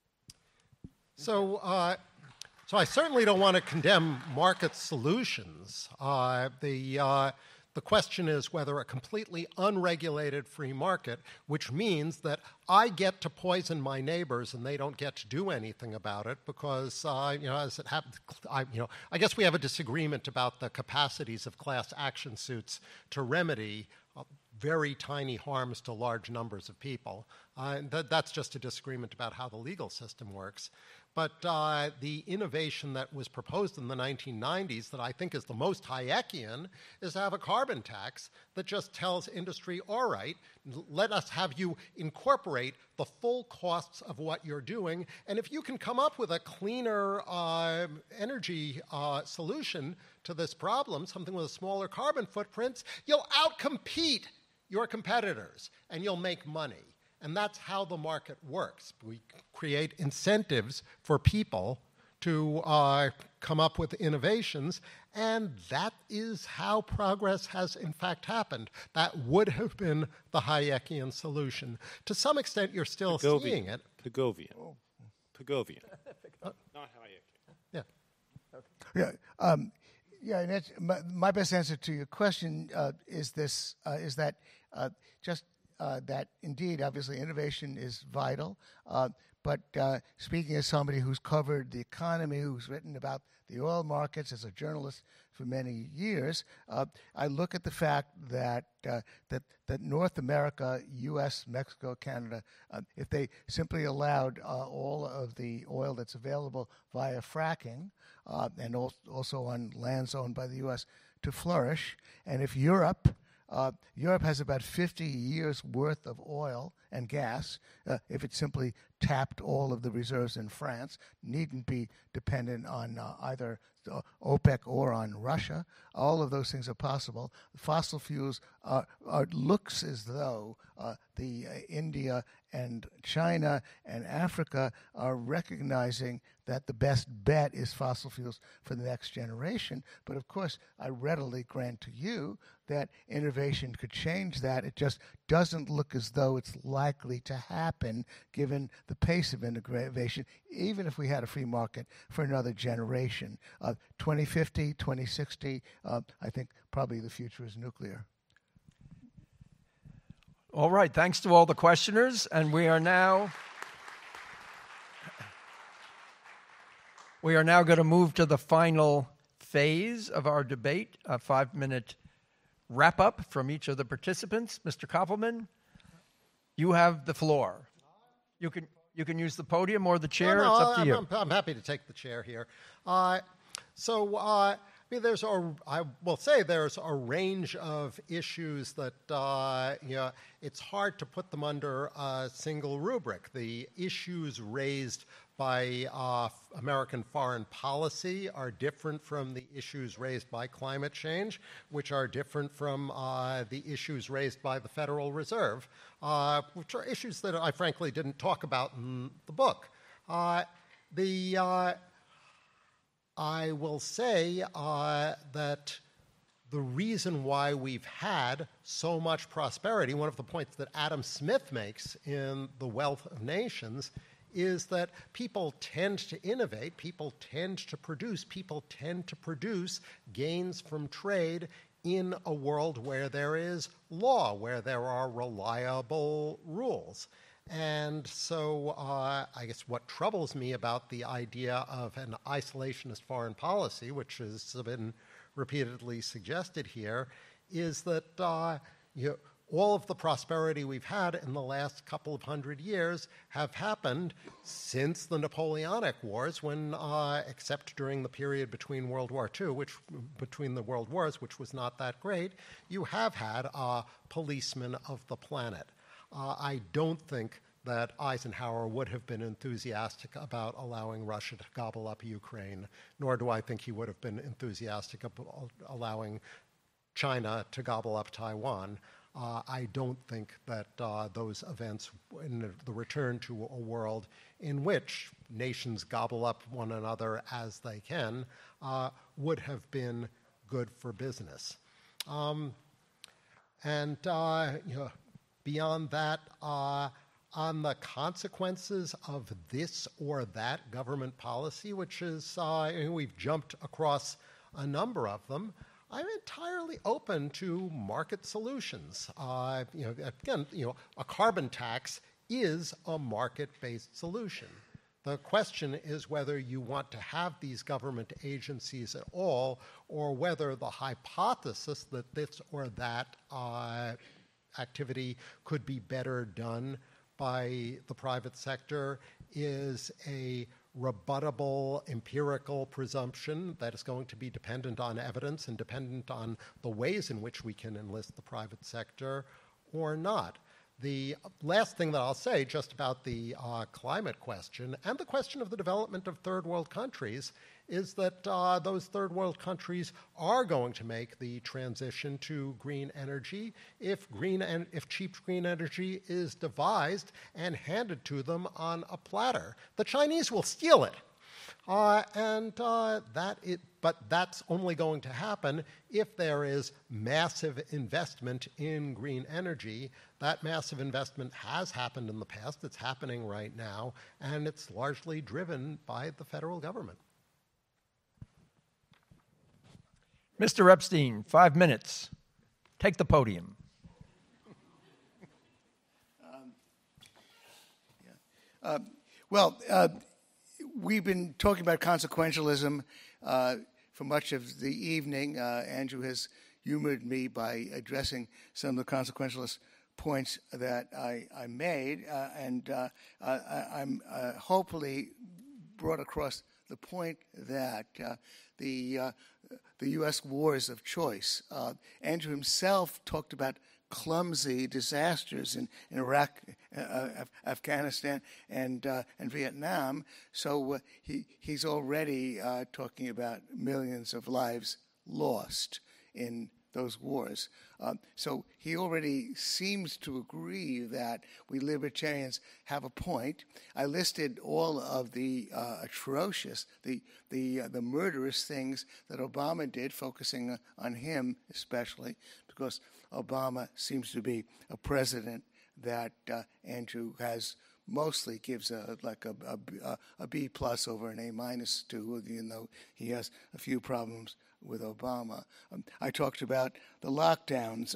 So I certainly don't want to condemn market solutions. The question is whether a completely unregulated free market, which means that I get to poison my neighbors and they don't get to do anything about it because, as it happens, I guess we have a disagreement about the capacities of class action suits to remedy very tiny harms to large numbers of people. That's just a disagreement about how the legal system works. But the innovation that was proposed in the 1990s that I think is the most Hayekian is to have a carbon tax that just tells industry, all right, let us have you incorporate the full costs of what you're doing, and if you can come up with a cleaner energy solution to this problem, something with a smaller carbon footprint, you'll outcompete your competitors and you'll make money. And that's how the market works. We create incentives for people to come up with innovations, and that is how progress has in fact happened. That would have been the Hayekian solution. To some extent, you're still seeing it. Pigovian. Pigovian. Not Hayekian. Yeah. Okay. Yeah. And that's, my best answer to your question is that indeed, obviously, innovation is vital. But speaking as somebody who's covered the economy, who's written about the oil markets as a journalist for many years, I look at the fact that North America, U.S., Mexico, Canada, if they simply allowed all of the oil that's available via fracking and also on lands owned by the U.S. to flourish, and if Europe has about 50 years' worth of oil and gas. If it simply tapped all of the reserves in France, needn't be dependent on either OPEC or on Russia. All of those things are possible. Fossil fuels looks as though the India and China and Africa are recognizing that the best bet is fossil fuels for the next generation. But of course, I readily grant to you that innovation could change that. It just doesn't look as though it's likely to happen given the pace of innovation, even if we had a free market for another generation. 2050, 2060, I think probably the future is nuclear. All right, thanks to all the questioners, and we are now going to move to the final phase of our debate, a 5-minute wrap-up from each of the participants. Mr. Koppelman, You have the floor. You can use the podium or the chair. No, it's up to you. I'm happy to take the chair here. I mean, I will say there's a range of issues that it's hard to put them under a single rubric. The issues raised by American foreign policy are different from the issues raised by climate change, which are different from the issues raised by the Federal Reserve, which are issues that I frankly didn't talk about in the book. I will say that the reason why we've had so much prosperity, one of the points that Adam Smith makes in The Wealth of Nations, is that people tend to innovate, people tend to produce gains from trade in a world where there is law, where there are reliable rules. And so I guess what troubles me about the idea of an isolationist foreign policy, which has been repeatedly suggested here, is that all of the prosperity we've had in the last couple of hundred years have happened since the Napoleonic Wars, when, except during the period between between the world wars, which was not that great, you have had a policeman of the planet. I don't think that Eisenhower would have been enthusiastic about allowing Russia to gobble up Ukraine, nor do I think he would have been enthusiastic about allowing China to gobble up Taiwan. I don't think that those events, in the return to a world in which nations gobble up one another as they can, would have been good for business. Beyond that, on the consequences of this or that government policy, which is, we've jumped across a number of them, I'm entirely open to market solutions. A carbon tax is a market-based solution. The question is whether you want to have these government agencies at all, or whether the hypothesis that this or that activity could be better done by the private sector is a rebuttable empirical presumption that is going to be dependent on evidence and dependent on the ways in which we can enlist the private sector or not. The last thing that I'll say just about the climate question and the question of the development of third world countries is that those third world countries are going to make the transition to green energy if cheap green energy is devised and handed to them on a platter. The Chinese will steal it. But that's only going to happen if there is massive investment in green energy. That massive investment has happened in the past, it's happening right now, and it's largely driven by the federal government. Mr. Epstein, 5 minutes. Take the podium. We've been talking about consequentialism for much of the evening. Andrew has humored me by addressing some of the consequentialist points that I made, and I'm hopefully brought across the point that the U.S. wars of choice. Andrew himself talked about clumsy disasters in Iraq, Afghanistan, and Vietnam. So he's already talking about millions of lives lost in those wars. So he already seems to agree that we libertarians have a point. I listed all of the atrocious, the murderous things that Obama did, focusing on him especially, because Obama seems to be a president that Andrew has mostly gives a B plus over an A minus to, even though he has a few problems with Obama. I talked about the lockdowns.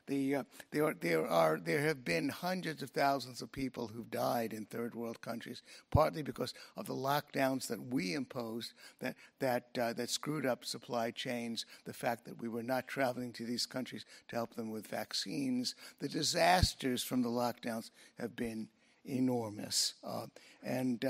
There have been hundreds of thousands of people who've died in third world countries, partly because of the lockdowns that we imposed that screwed up supply chains, the fact that we were not traveling to these countries to help them with vaccines. The disasters from the lockdowns have been enormous. And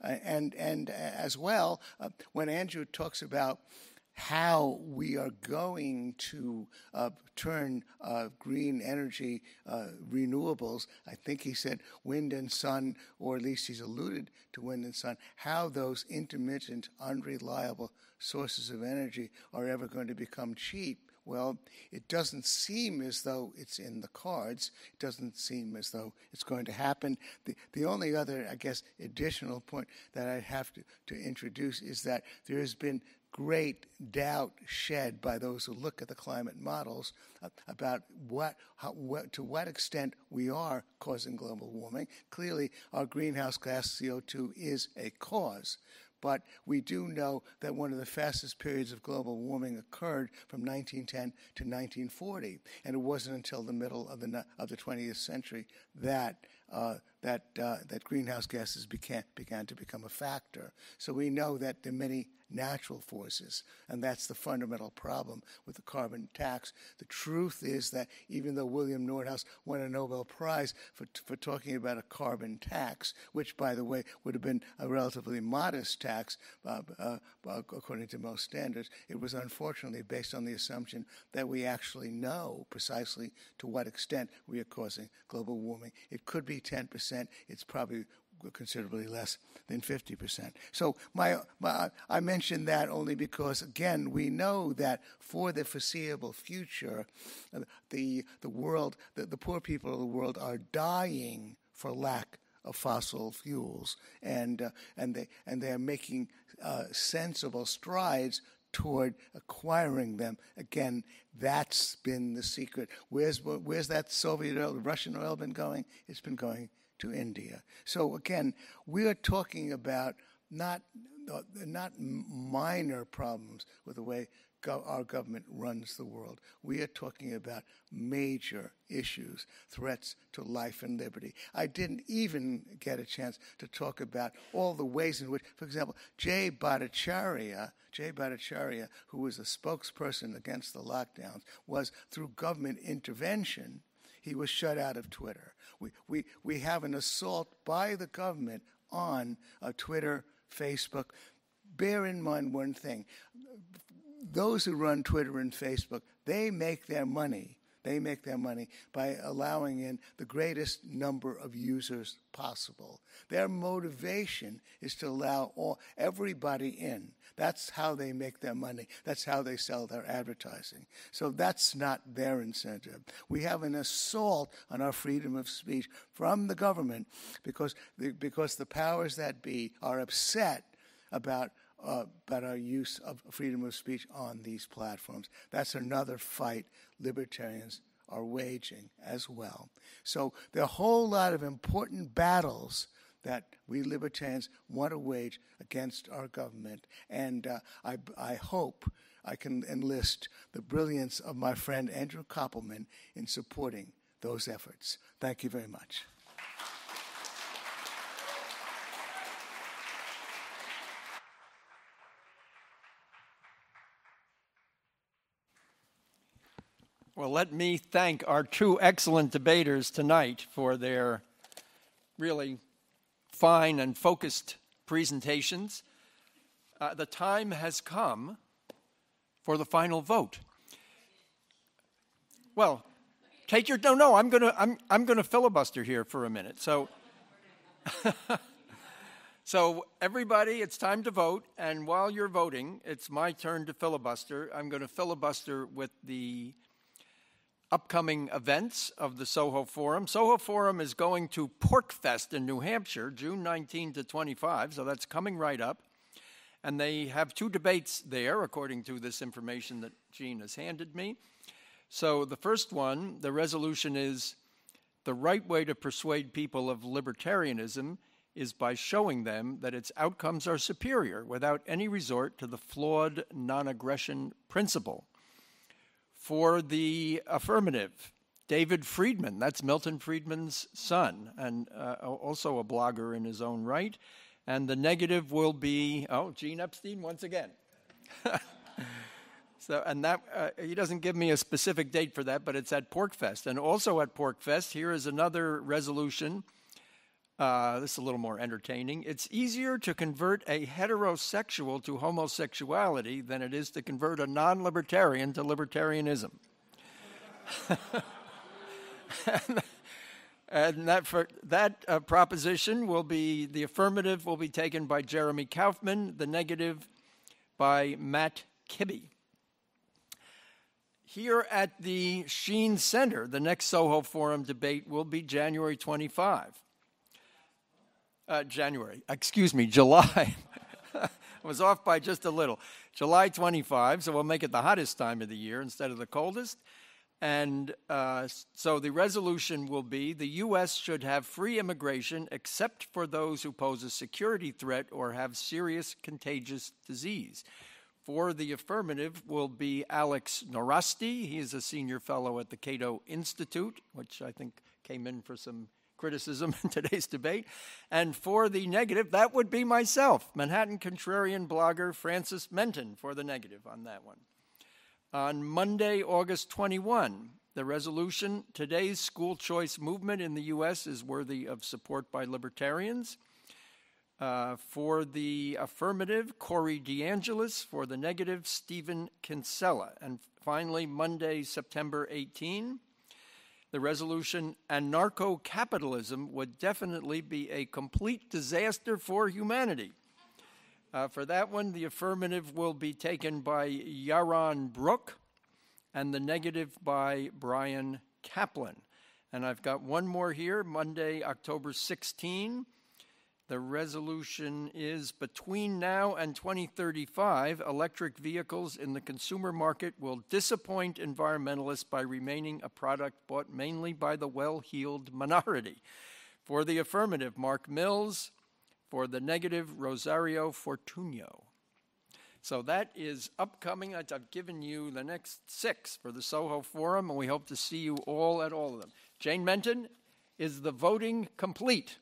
as well, when Andrew talks about how we are going to turn green energy, renewables, I think he said wind and sun, or at least he's alluded to wind and sun, how those intermittent, unreliable sources of energy are ever going to become cheap. Well, it doesn't seem as though it's in the cards. It doesn't seem as though it's going to happen. The only other, I guess, additional point that I have to introduce is that there has been great doubt shed by those who look at the climate models about to what extent we are causing global warming. Clearly, our greenhouse gas CO2 is a cause. But we do know that one of the fastest periods of global warming occurred from 1910 to 1940, and it wasn't until the middle of the 20th century that greenhouse gases began to become a factor. So we know that there are many natural forces, and that's the fundamental problem with the carbon tax. The truth is that even though William Nordhaus won a Nobel Prize for talking about a carbon tax, which, by the way, would have been a relatively modest tax according to most standards, it was unfortunately based on the assumption that we actually know precisely to what extent we are causing global warming. It could be 10%. It's probably considerably less than 50%. So I mention that only because, again, we know that for the foreseeable future, the poor people of the world are dying for lack of fossil fuels, and they are making sensible strides toward acquiring them. Again, that's been the secret. Where's that Soviet oil, Russian oil been going? It's been going to India. So again, we are talking about not minor problems with the way our government runs the world. We are talking about major issues, threats to life and liberty. I didn't even get a chance to talk about all the ways in which, for example, Jay Bhattacharya, who was a spokesperson against the lockdowns, was through government intervention, he was shut out of Twitter. We have an assault by the government on Twitter, Facebook. Bear in mind one thing. Those who run Twitter and Facebook, they make their money by allowing in the greatest number of users possible. Their motivation is to allow everybody in. That's how they make their money. That's how they sell their advertising. So that's not their incentive. We have an assault on our freedom of speech from the government because the powers that be are upset about our use of freedom of speech on these platforms. That's another fight libertarians are waging as well. So there are a whole lot of important battles that we libertarians want to wage against our government. And I hope I can enlist the brilliance of my friend Andrew Koppelman in supporting those efforts. Thank you very much. Well, let me thank our two excellent debaters tonight for their really fine and focused presentations. The time has come for the final vote. Well, take your I'm going to filibuster here for a minute. So So everybody, it's time to vote, and while you're voting, it's my turn to filibuster. I'm going to filibuster with the upcoming events of the Soho Forum. Soho Forum is going to PorcFest in New Hampshire, June 19 to 25, so that's coming right up. And they have two debates there, according to this information that Jean has handed me. So the first one, the resolution is the right way to persuade people of libertarianism is by showing them that its outcomes are superior without any resort to the flawed non-aggression principle. For the affirmative, David Friedman, that's Milton Friedman's son, and also a blogger in his own right. And the negative will be, Gene Epstein once again. So, and that he doesn't give me a specific date for that, but it's at PorcFest. And also at PorcFest, here is another resolution. This is a little more entertaining. It's easier to convert a heterosexual to homosexuality than it is to convert a non-libertarian to libertarianism. And that proposition will be, the affirmative will be taken by Jeremy Kaufman, the negative by Matt Kibbe. Here at the Sheen Center, the next Soho Forum debate will be January 25. July. I was off by just a little. July 25, so we'll make it the hottest time of the year instead of the coldest. And so the resolution will be the U.S. should have free immigration except for those who pose a security threat or have serious contagious disease. For the affirmative will be Alex Norasti. He is a senior fellow at the Cato Institute, which I think came in for some criticism in today's debate. And for the negative, that would be myself, Manhattan contrarian blogger Francis Menton, for the negative on that one. On Monday, August 21, the resolution, today's school choice movement in the U.S. is worthy of support by libertarians. For the affirmative, Corey DeAngelis. For the negative, Stephen Kinsella. And finally, Monday, September 18, the resolution, anarcho-capitalism would definitely be a complete disaster for humanity. For that one, the affirmative will be taken by Yaron Brook and the negative by Brian Kaplan. And I've got one more here, Monday, October 16. The resolution is between now and 2035, electric vehicles in the consumer market will disappoint environmentalists by remaining a product bought mainly by the well-heeled minority. For the affirmative, Mark Mills. For the negative, Rosario Fortunio. So that is upcoming. I've given you the next 6 for the Soho Forum, and we hope to see you all at all of them. Jane Menton, is the voting complete?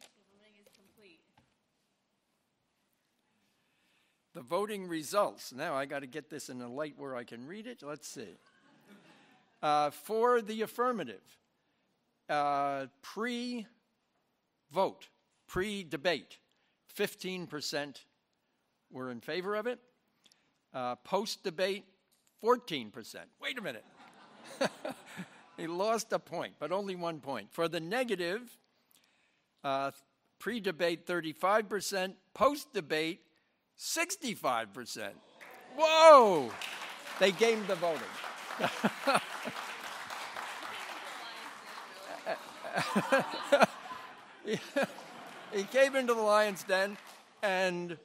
The voting results. Now I got to get this in a light where I can read it. Let's see. For the affirmative, pre-vote, pre-debate, 15% were in favor of it. Post-debate, 14%. Wait a minute. He lost a point, but only 1 point. For the negative, pre-debate, 35%. Post-debate, 65%. Whoa! They gamed the voting. He came into the Lion's Den, and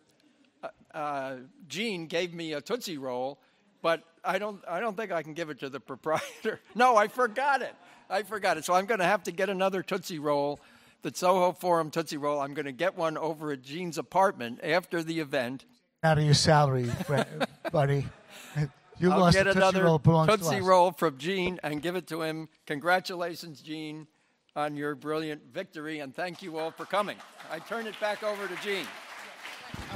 Gene gave me a Tootsie Roll, but I don't think I can give it to the proprietor. No, I forgot it. So I'm going to have to get another Tootsie Roll. The Soho Forum Tootsie Roll, I'm going to get one over at Gene's apartment after the event. Out of your salary, buddy. You I'll lost get a Tootsie another Roll, belongs to Tootsie us. Roll from Gene and give it to him. Congratulations, Gene, on your brilliant victory, and thank you all for coming. I turn it back over to Gene.